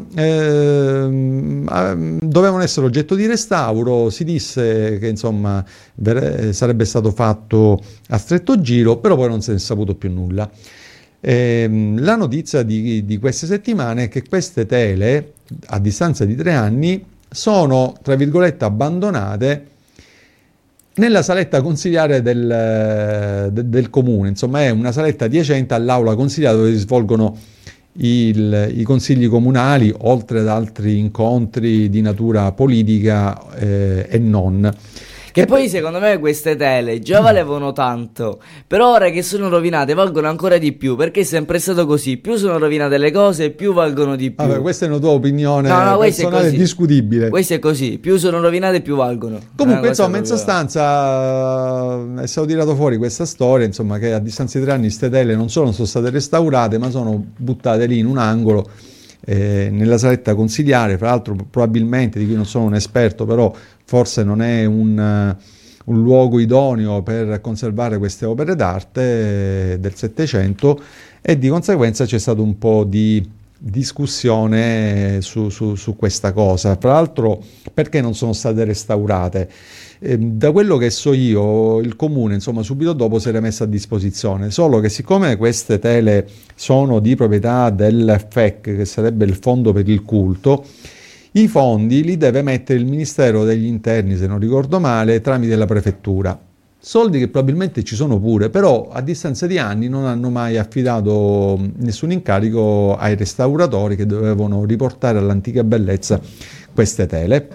dovevano essere oggetto di restauro. Si disse che insomma sarebbe stato fatto a stretto giro, però poi non se ne è saputo più nulla. La notizia di queste settimane è che queste tele, a distanza di 3 anni, sono tra virgolette abbandonate nella saletta consiliare del comune. Insomma, è una saletta adiacente all'aula consiliare dove si svolgono i consigli comunali, oltre ad altri incontri di natura politica e non. Che poi secondo me queste tele già valevano tanto, però ora che sono rovinate valgono ancora di più, perché è sempre stato così: più sono rovinate le cose più valgono di più. Vabbè, questa è una tua opinione personale discutibile. Questo è così, più sono rovinate più valgono. Comunque insomma in sostanza è stato tirato fuori questa storia, insomma, che a distanza di 3 anni queste tele non solo non sono state restaurate, ma sono buttate lì in un angolo nella saletta consiliare. Fra l'altro probabilmente, di cui non sono un esperto, però forse non è un luogo idoneo per conservare queste opere d'arte del Settecento, e di conseguenza c'è stato un po' di discussione su questa cosa. Fra l'altro, perché non sono state restaurate? Da quello che so io, il comune insomma subito dopo si era messo a disposizione, solo che siccome queste tele sono di proprietà del FEC, che sarebbe il Fondo per il Culto, i fondi li deve mettere il Ministero degli Interni, se non ricordo male, tramite la prefettura. Soldi che probabilmente ci sono pure, però a distanza di anni non hanno mai affidato nessun incarico ai restauratori che dovevano riportare all'antica bellezza queste tele.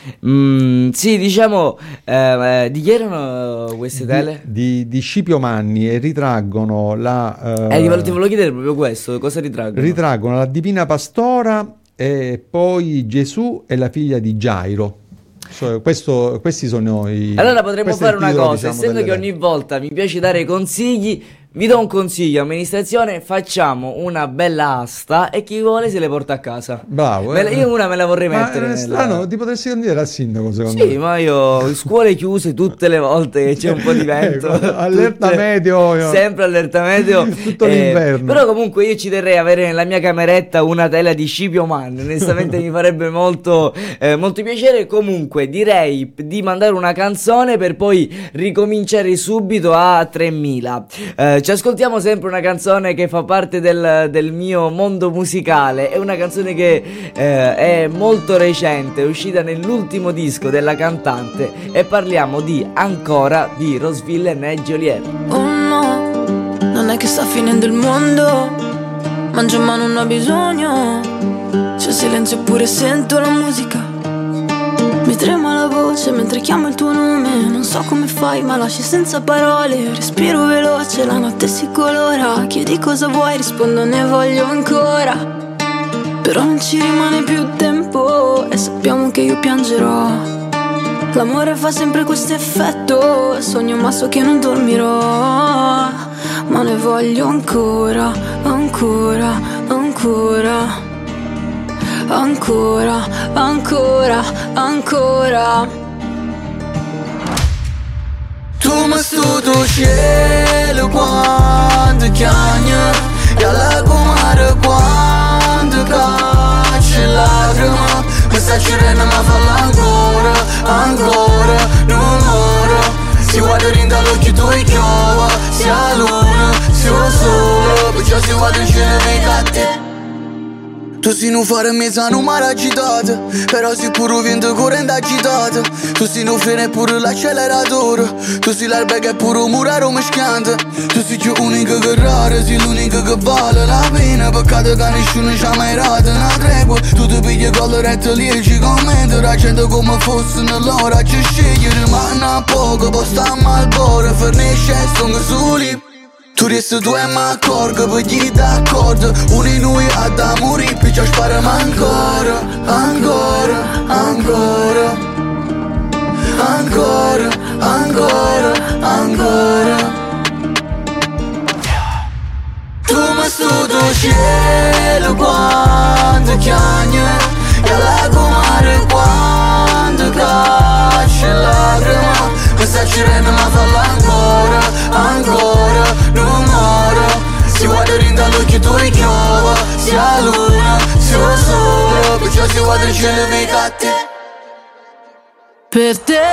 Sì, diciamo, di chi erano queste tele? Di Scipio Manni, e ritraggono la... ti volevo chiedere proprio questo, cosa ritraggono? Ritraggono la Divina Pastora e poi Gesù e la figlia di Gairo. Questi sono i... Allora potremmo fare una cosa, diciamo, essendo che ogni volta mi piace dare consigli, vi do un consiglio: amministrazione, facciamo una bella asta e chi vuole se le porta a casa. Bravo. Io una me la vorrei mettere. È strano, ti potresti candidare al sindaco, secondo me. Sì, ma io scuole chiuse tutte le volte che c'è un po' di vento. Allerta meteo. Sempre allerta meteo. Tutto l'inverno. Però comunque io ci terrei avere nella mia cameretta una tela di Scipio Manni. Onestamente mi farebbe molto piacere. Comunque direi di mandare una canzone per poi ricominciare subito a 3000. Ci ascoltiamo sempre una canzone che fa parte del mio mondo musicale. È una canzone che è molto recente, è uscita nell'ultimo disco della cantante, e parliamo di Ancora di Rosville e Joliet. Oh no, non è che sta finendo il mondo, mangio ma non ho bisogno, c'è silenzio eppure sento la musica, mi trema la voce. voce mentre chiamo il tuo nome. Non so come fai ma lasci senza parole. Respiro veloce, la notte si colora. Chiedi cosa vuoi, rispondo ne voglio ancora. Però non ci rimane più tempo e sappiamo che io piangerò. L'amore fa sempre questo effetto. Sogno ma so che non dormirò. Ma ne voglio ancora, ancora, ancora. Ancora, ancora, ancora. Tu mi studio cielo quando chiagna e alla comare quando caccia lacrima. Mi sta girando ma falla ancora, ancora, non ora. Si guarda rinda l'occhio tuoi chiova, sia luna, sia sole. Perciò si guarda in cielo dei catti. Tu si non fare mezza non m'ha agitato, però si pure vento corrente agitato. Tu si non frena pure l'acceleratore. Tu si l'erba che pure un muraro mischiante. Tu si più unica che rara, sei l'unica che vale la pena. Peccato che nessuno ci ha mai dato una tregua. Tu ti pigli con le rette lì e ci commenti. La gente come fosse nell'ora ci scegliere. Ma non poco, poi stiamo al bore. Fornisce e sono soli. Tu resti tu e mi accorgo, poi gli d'accordo. Uno di noi ha da morire, perciò spariamo ancora, ancora, ancora. Ancora, ancora, ancora. Tu mi studio cielo quando chiagna e alla comare quando caccia lacrima. Mi sta girando ma falla ancora, ancora, non ora. Si guarda rinda l'occhio tuoi chiova, sia luna, sia sole. Perciò si guarda il cielo dei catti. Per te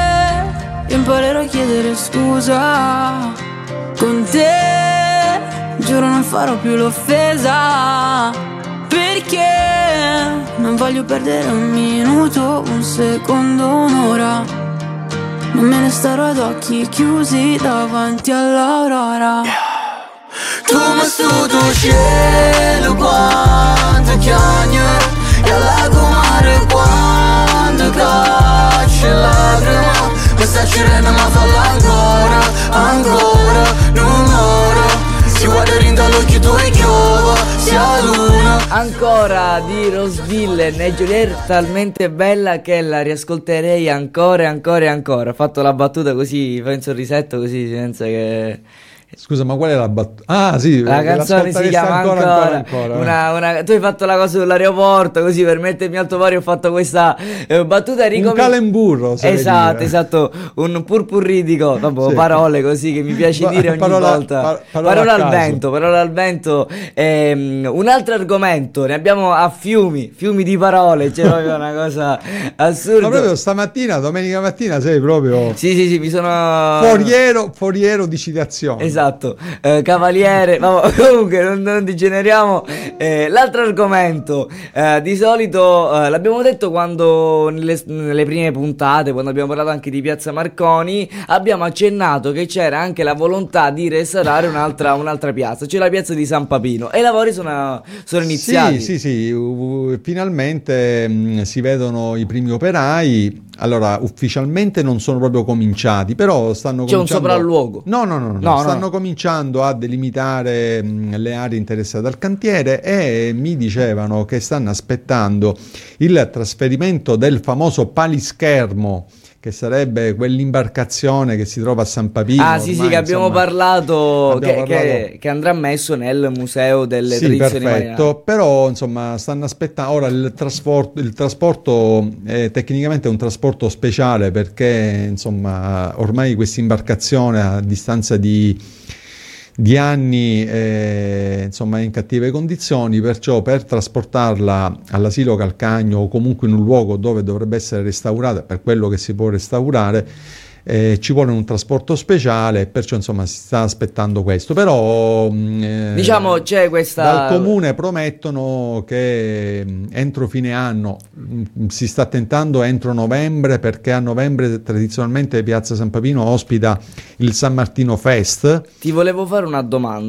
io imparerò a chiedere scusa. Con te giuro non farò più l'offesa. Perché non voglio perdere un minuto, un secondo, un'ora. Non me ne starò ad occhi chiusi davanti all'aurora. Tu mi studio cielo quando chiagna e alla comare quando caccia lacrima. Mi sta girando ma falla ancora, ancora, non ora. Si guarda rinda l'occhio tuoi chiova, sia luna. Ancora di Rose Villain e Geolier, talmente bella che la riascolterei ancora e ancora e ancora. Ho fatto la battuta così, fai un sorrisetto così senza che... Scusa, ma qual è la battuta? Ah, sì, la canzone si chiama ancora. Tu hai fatto la cosa sull'aeroporto, così per mettermi alto pari ho fatto questa battuta. Un calemburro, esatto, un purpurridico, dopo sì. Parole così che mi piace dire ogni volta. Parola al vento. Un altro argomento, ne abbiamo a fiumi di parole, c'è proprio una cosa assurda. Ma proprio stamattina, domenica mattina sei proprio... Sì, mi sono... Foriero di citazioni. Esatto, cavaliere, comunque non degeneriamo. L'altro argomento, di solito l'abbiamo detto quando nelle prime puntate, quando abbiamo parlato anche di Piazza Marconi, abbiamo accennato che c'era anche la volontà di restaurare un'altra piazza, cioè la piazza di San Papino, e i lavori sono iniziati. Sì, finalmente si vedono i primi operai. Allora, ufficialmente non sono proprio cominciati, però stanno cominciando... C'è un sopralluogo? No, stanno cominciando a delimitare le aree interessate dal cantiere, e mi dicevano che stanno aspettando il trasferimento del famoso palischermo, che sarebbe quell'imbarcazione che si trova a San Papino. Sì, che abbiamo parlato, che andrà messo nel museo delle tradizioni perfetto, mariane. Però insomma stanno aspettando ora il trasporto tecnicamente è un trasporto speciale, perché insomma ormai questa imbarcazione a distanza di anni insomma è in cattive condizioni, perciò per trasportarla all'asilo Calcagno o comunque in un luogo dove dovrebbe essere restaurata, per quello che si può restaurare, ci vuole un trasporto speciale, perciò insomma si sta aspettando questo. Però diciamo c'è questa... Dal comune promettono che entro fine anno, si sta tentando entro novembre, perché a novembre tradizionalmente Piazza San Papino ospita il San Martino Fest. Ti volevo fare una domanda.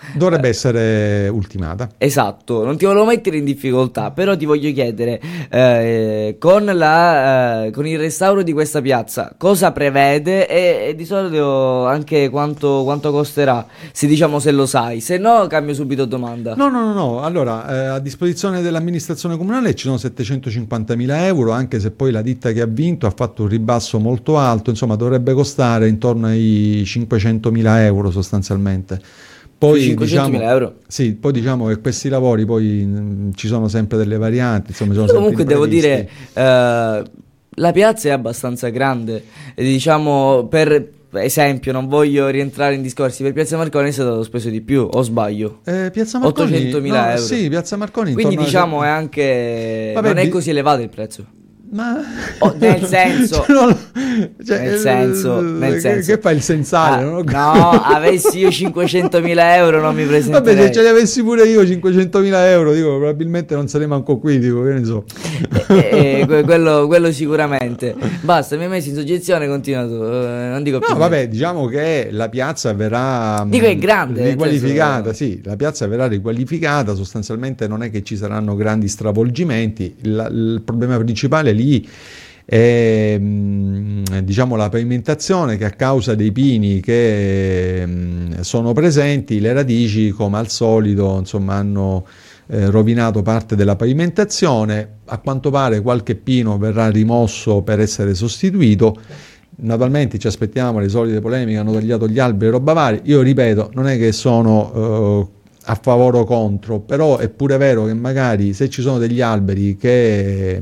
Dovrebbe essere ultimata. Esatto, non ti volevo mettere in difficoltà, però ti voglio chiedere, con il restauro di questa piazza, cosa prevede e di solito anche quanto costerà, se lo sai, se no cambio subito domanda. No, allora a disposizione dell'amministrazione comunale ci sono 750.000 euro, anche se poi la ditta che ha vinto ha fatto un ribasso molto alto, insomma dovrebbe costare intorno ai 500.000 euro sostanzialmente. Poi 500.000 euro? Sì, poi diciamo che questi lavori poi ci sono sempre delle varianti, insomma, sono comunque sempre devo imprevisti. dire, la piazza è abbastanza grande, e diciamo, per esempio, non voglio rientrare in discorsi, per Piazza Marconi è stato speso di più, o sbaglio? Piazza Marconi, 800.000 euro. Sì, Piazza Marconi. Quindi intorno diciamo è anche... Vabbè, non è così elevato il prezzo. Ma nel senso, nel senso, che fai il sensale? No, avessi io 500.000 euro non mi presenterei. Vabbè, se ce li avessi pure io 500.000 euro, dico, probabilmente non sarei manco qui, dico, che ne so. Quello sicuramente. Basta, mi hai messo in soggezione, continua tu, non dico più. No, vabbè, diciamo che la piazza verrà dico è grande, riqualificata, sì, la piazza verrà riqualificata, sostanzialmente non è che ci saranno grandi stravolgimenti, il problema principale lì è diciamo la pavimentazione, che a causa dei pini che sono presenti, le radici come al solito insomma hanno rovinato parte della pavimentazione. A quanto pare qualche pino verrà rimosso per essere sostituito. Naturalmente ci aspettiamo le solite polemiche, hanno tagliato gli alberi e roba varia. Io ripeto, non è che sono a favore o contro, però è pure vero che magari se ci sono degli alberi che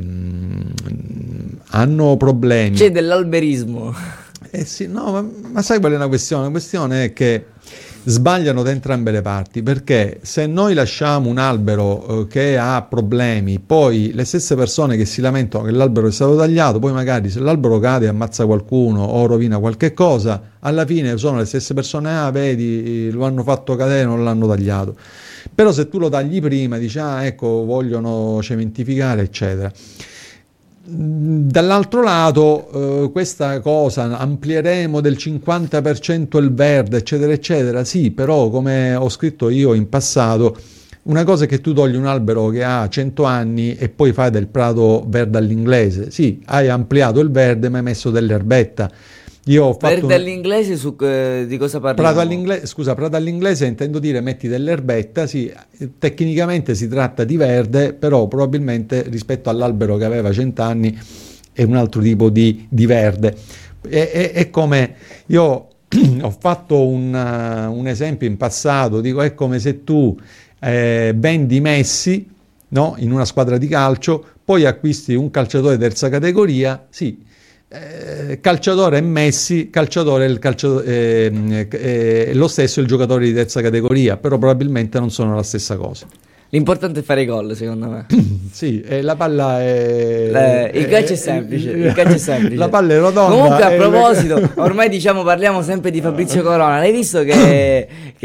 hanno problemi, c'è dell'alberismo. Sì, no, ma sai qual è una questione? La questione è che sbagliano da entrambe le parti, perché se noi lasciamo un albero che ha problemi, poi le stesse persone che si lamentano che l'albero è stato tagliato, poi magari se l'albero cade e ammazza qualcuno o rovina qualche cosa, alla fine sono le stesse persone, vedi, lo hanno fatto cadere, non l'hanno tagliato. Però se tu lo tagli prima, dici, ecco, vogliono cementificare, eccetera. Dall'altro lato questa cosa, amplieremo del 50% il verde, eccetera eccetera, sì, però come ho scritto io in passato, una cosa è che tu togli un albero che ha 100 anni e poi fai del prato verde all'inglese. Sì, hai ampliato il verde ma hai messo dell'erbetta. Io ho fatto verde all'inglese, di cosa parliamo? Prato all'inglese intendo dire metti dell'erbetta, sì, tecnicamente si tratta di verde, però probabilmente rispetto all'albero che aveva 100 anni è un altro tipo di verde. È come io ho fatto un esempio in passato, dico, è come se tu vendi Messi, no, in una squadra di calcio, poi acquisti un calciatore di terza categoria, sì, calciatore è Messi, calciatore è lo stesso il giocatore di terza categoria, però probabilmente non sono la stessa cosa. L'importante è fare i gol, secondo me. Sì, la palla è... il calcio è semplice, il calcio è semplice. La palla è rotonda. Comunque, a proposito, ormai diciamo parliamo sempre di Fabrizio Corona. L'hai visto che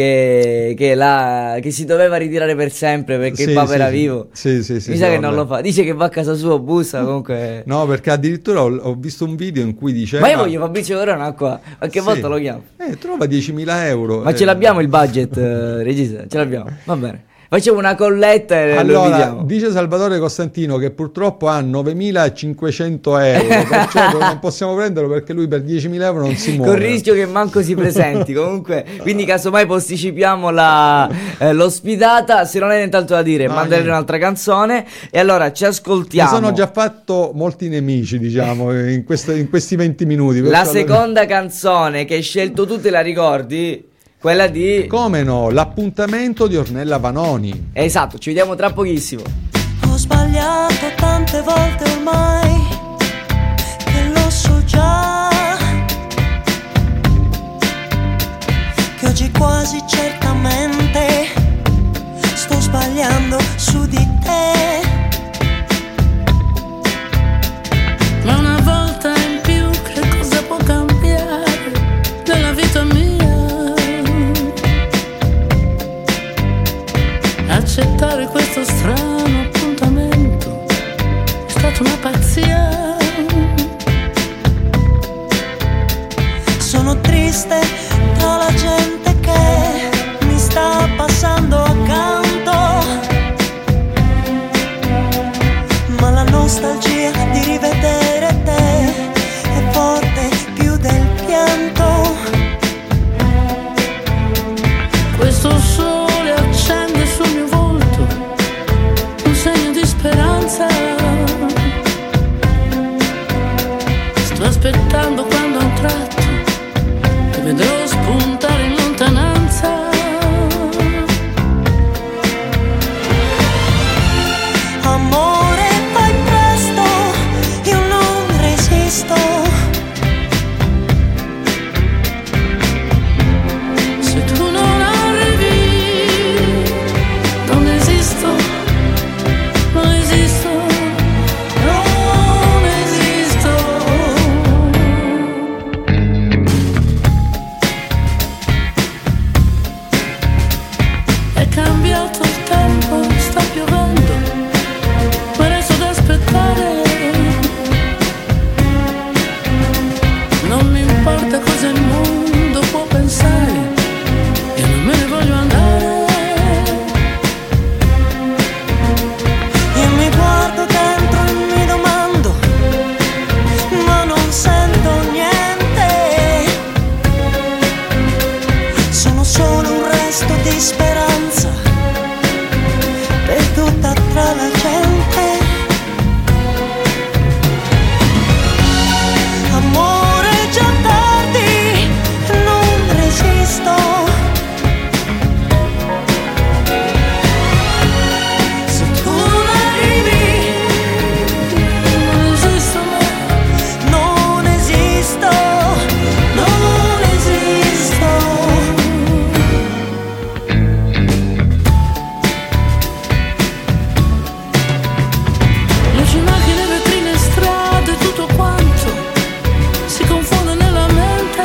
si doveva ritirare per sempre perché il Papa era vivo? Sì. Mi sa che non lo fa. Dice che va a casa sua, bussa, comunque. No, perché addirittura ho visto un video in cui diceva... Ma io voglio Fabrizio Corona qua. Qualche volta lo chiamo. Trova 10.000 euro. Ma ce l'abbiamo il budget, regista? Ce l'abbiamo. Va bene. Facciamo una colletta e lo vediamo. Dice Salvatore Costantino che purtroppo ha 9.500 euro, perciò non possiamo prenderlo perché lui per 10.000 euro non si muove. Con il rischio che manco si presenti. Comunque, quindi casomai posticipiamo l'ospitata. Se non hai nient'altro da dire, mandare un'altra canzone. E allora ci ascoltiamo. Mi sono già fatto molti nemici, diciamo, in questi 20 minuti. La seconda canzone che hai scelto tu, te la ricordi? Quella di... Come no, l'appuntamento di Ornella Vanoni. Esatto, ci vediamo tra pochissimo. Ho sbagliato tante volte ormai, che lo so già, che oggi quasi certamente sto sbagliando su di te. Ma una volta in più che cosa può cambiare nella vita mia? Accettare questo strano appuntamento è stata una pazzia. Sono triste tra la gente che mi sta sta passando accanto, ma la nostalgia di rivedere te è forte più del pianto. Questo sole accende sul mio volto un segno di speranza. Sto aspettando quando a un tratto ti vedrò spuntare in lontananza. Amore, fai presto, io non resisto. Se tu non arrivi, non esisto, non esisto, non esisto. È cambiato il tempo, sta piovendo, ma resto ad aspettare. Non mi importa cosa il mondo può pensare, io non me ne voglio andare. Io mi guardo dentro e mi domando, ma non sento niente. Sono solo un resto di speranza, perduta tra la gente. Amore, già tardi, non resisto. Se tu non arrivi, Non esisto, non esisto, non esisto. luci, macchine, vetrine, strade, tutto quanto si confonde nella mente.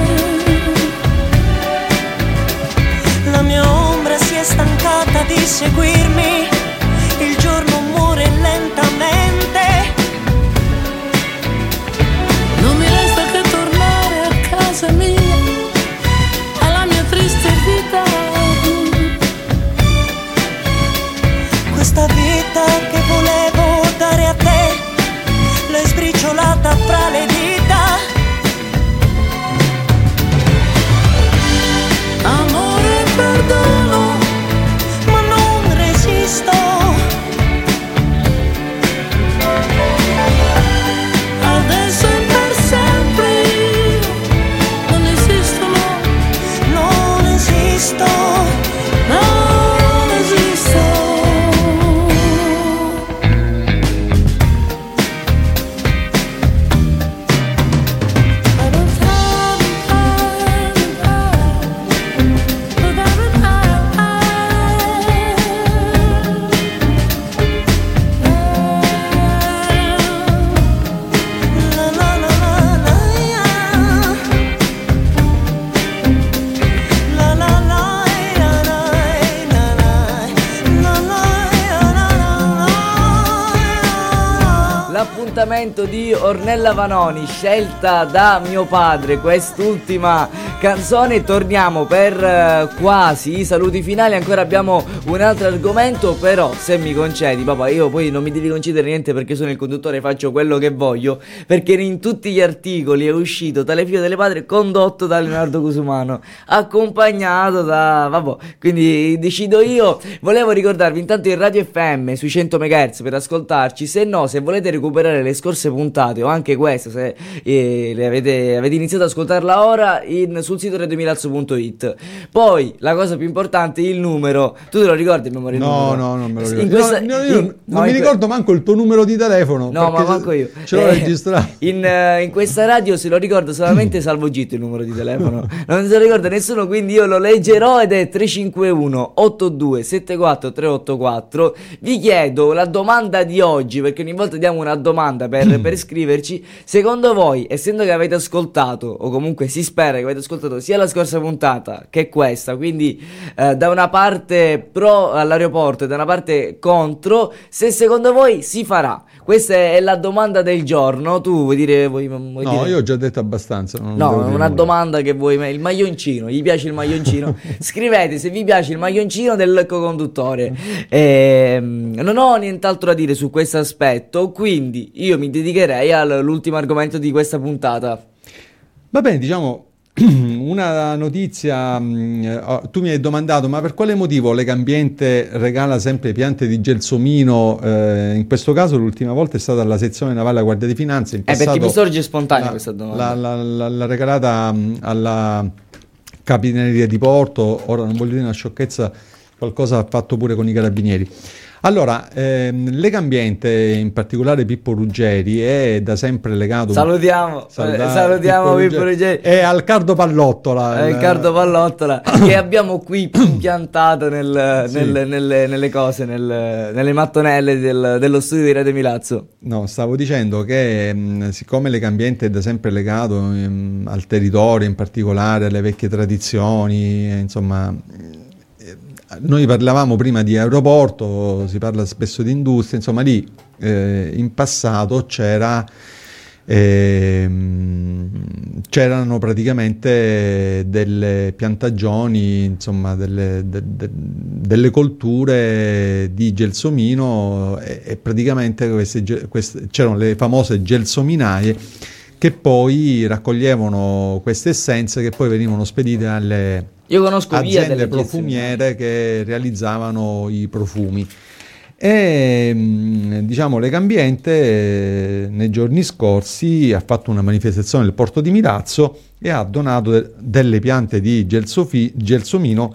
La mia ombra si è stancata di seguirmi, il giorno muore lentamente. Non mi resta che tornare a casa mia, alla mia triste vita. Questa vita che volevo dare a te, l'hai sbriciolata fra le dita. Amore, perdono, Ma non resisto. adesso e per sempre io non esisto, no, Non esisto. non esisto. La la la la la ya. La la la ya la la la la la. L'appuntamento di Ornella Vanoni, scelta da mio padre, quest'ultima canzone. Torniamo per quasi i saluti finali. Ancora abbiamo un altro argomento, però se mi concedi, papà, io poi non mi devi concedere niente perché sono il conduttore, faccio quello che voglio, perché in tutti gli articoli è uscito Tale figlio delle padre condotto da Leonardo Cusumano, accompagnato da quindi decido io. Volevo ricordarvi intanto il Radio FM sui 100 MHz per ascoltarci, se no, se volete recuperare le scorse puntate o anche questa, se le avete iniziato ad ascoltarla ora, sul sito radiomilazzo.it. Poi la cosa più importante, il numero. Tu te lo ricordi il numero? No, non me lo ricordo. In questa- Io non mi ricordo manco il tuo numero di telefono. No, ma perché manco io. Ce l'ho registrato. In questa radio se lo ricordo solamente Salvo Gitto il numero di telefono. Non se lo ricorda nessuno, quindi io lo leggerò ed è 351 82 74 384. Vi chiedo la domanda di oggi, perché ogni volta diamo una domanda per scriverci. Secondo voi, essendo che avete ascoltato, o comunque si spera che avete ascoltato sia la scorsa puntata che questa, quindi da una parte pro all'aeroporto e da una parte contro, se secondo voi si farà? Questa è la domanda del giorno. Tu vuoi dire? No, dire? io ho già detto abbastanza. No, una domanda che vuoi. Il maglioncino, gli piace il maglioncino? Scrivete se vi piace il maglioncino del co-conduttore. Non ho nient'altro da dire su questo aspetto, quindi io mi dedicherei all'ultimo argomento di questa puntata. Va bene, diciamo una notizia. Tu mi hai domandato, ma per quale motivo Legambiente regala sempre piante di gelsomino? In questo caso l'ultima volta è stata alla sezione navale della Guardia di Finanza. In passato, perché mi sorge spontanea questa domanda. L'ha regalata alla Capitaneria di Porto. Ora non voglio dire una sciocchezza, qualcosa ha fatto pure con i carabinieri. Allora, Legambiente, in particolare Pippo Ruggeri, è da sempre legato. Salutiamo Pippo Ruggeri. È al Cardo Pallottola. Il Cardo Pallottola che abbiamo qui impiantato nelle cose, nelle mattonelle dello studio di Radio Milazzo. No, stavo dicendo che siccome Legambiente è da sempre legato al territorio, in particolare alle vecchie tradizioni, insomma. Noi parlavamo prima di aeroporto, si parla spesso di industria, insomma lì in passato c'erano praticamente delle piantagioni, insomma delle colture di gelsomino e praticamente queste c'erano le famose gelsominaie che poi raccoglievano queste essenze che poi venivano spedite alle aziende profumiere che realizzavano i profumi. E diciamo Legambiente nei giorni scorsi ha fatto una manifestazione nel porto di Milazzo e ha donato delle piante di gelsomino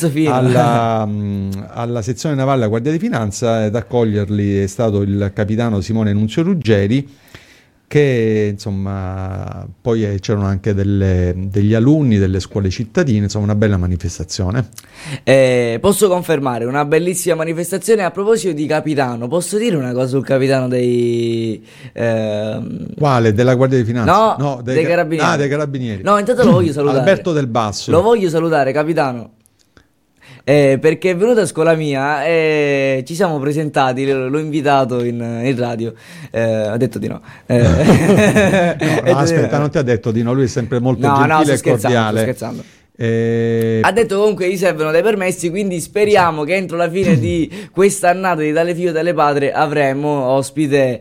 alla sezione navale della Guardia di Finanza. Ad accoglierli è stato il capitano Simone Nunzio Ruggeri, che insomma poi c'erano anche degli alunni delle scuole cittadine, insomma una bella manifestazione. Posso confermare, una bellissima manifestazione. A proposito di capitano, posso dire una cosa sul capitano dei quale? Della Guardia di Finanza? No, dei carabinieri. Ah, dei carabinieri. No, intanto lo voglio salutare. Alberto Del Basso. Lo voglio salutare, capitano. Perché è venuto a scuola mia e ci siamo presentati, l'ho invitato in radio, ha detto di no. Aspetta, non ti ha detto di no, lui è sempre molto gentile e cordiale. Sto scherzando. Ha detto comunque gli servono dei permessi, quindi speriamo che entro la fine di quest'annata di Dalle Figlio Dalle Padre avremo ospite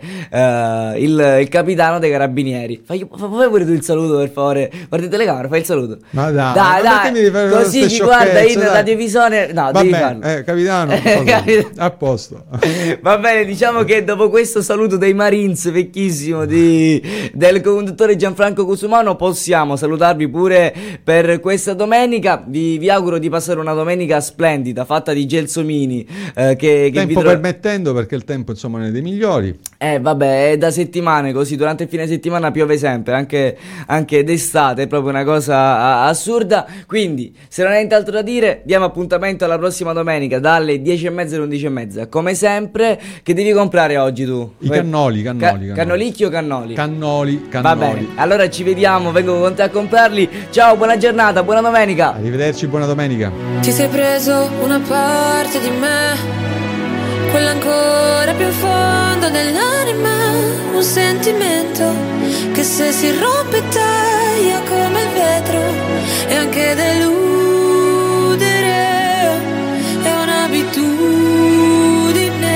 il capitano dei carabinieri. Fai pure tu il saluto, per favore. Guardi telecamera, fai il saluto. Ma dai, così chi guarda in radiovisione. No, devi farlo. Capitano, a posto. Va bene, diciamo che dopo questo saluto dei Marines vecchissimo del conduttore Gianfranco Cusumano possiamo salutarvi pure per questa domenica. Vi auguro di passare una domenica splendida, fatta di gelsomini, che tempo permettendo, perché il tempo insomma non è dei migliori. Vabbè, è da settimane così, durante il fine settimana piove sempre, anche d'estate, è proprio una cosa assurda. Quindi, se non hai nient'altro da dire, diamo appuntamento alla prossima domenica dalle 10:30 alle 11:30. Come sempre, che devi comprare oggi tu? I cannoli. Cannolicchi o cannoli? Cannoli. Va bene, allora ci vediamo, vengo con te a comprarli. Ciao, buona giornata, buona domenica. Arrivederci, buona domenica. Ti sei preso una parte di me, quella ancora più in fondo dell'anima, un sentimento che se si rompe taglia come il vetro, e anche deludere è un'abitudine.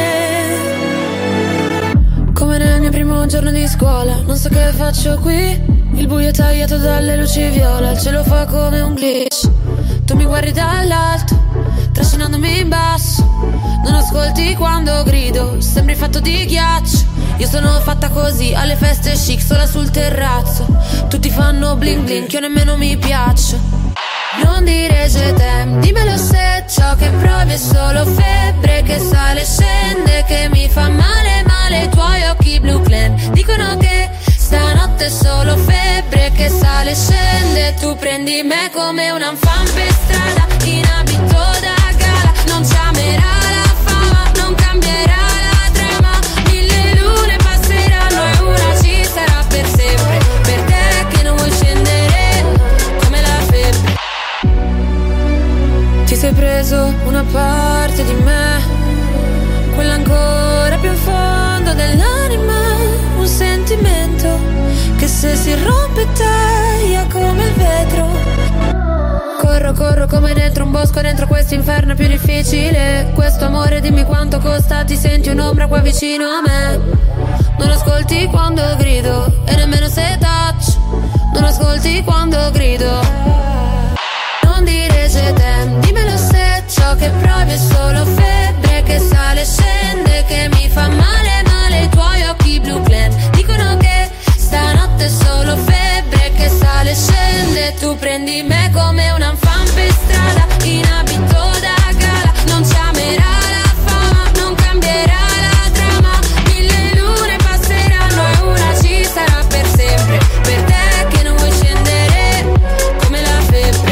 Come nel mio primo giorno di scuola, non so che faccio qui, il buio è tagliato dalle luci viola, il cielo fa come un glitch. Tu mi guardi dall'alto, trascinandomi in basso, non ascolti quando grido, sembri fatto di ghiaccio. Io sono fatta così, alle feste chic, sola sul terrazzo. Tutti fanno bling bling, io nemmeno mi piaccio. Non dire je t'aime, dimmelo se ciò che provi è solo febbre che sale e scende, che mi fa male male i tuoi occhi blu clan. Dicono che stanotte è solo febbre che sale e scende. Tu prendi me come un fan per strada, in abito da gala. Non ci amerà la fama, non cambierà la trama, 1000 lune passerà. si rompe taglia come il vetro. Corro come dentro un bosco, dentro questo inferno più difficile. Questo amore dimmi quanto costa, ti senti un'ombra qua vicino a me. Non ascolti quando grido e nemmeno se touch. Non ascolti quando grido. Non dire je t'aime, dimmelo se ciò che provi è solo febbre che sale e scende, che mi fa male male i tuoi occhi blu clan. Dicono che stanotte è solo febbre che sale e scende. Tu prendi me come un fan per strada, in abito da gala. Non ci amerà la fama, non cambierà la trama. 1000 lune passeranno e una ci sarà per sempre. Per te che non vuoi scendere come la febbre.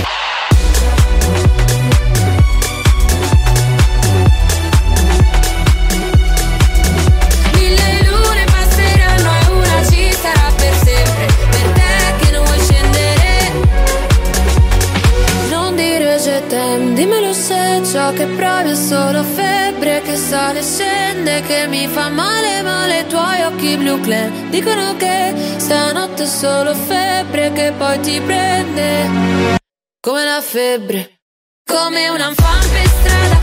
Dimmelo se ciò che provi è solo febbre che sale e scende, che mi fa male male i tuoi occhi blu clan. Dicono che stanotte è solo febbre che poi ti prende come la febbre. Come un fan per strada,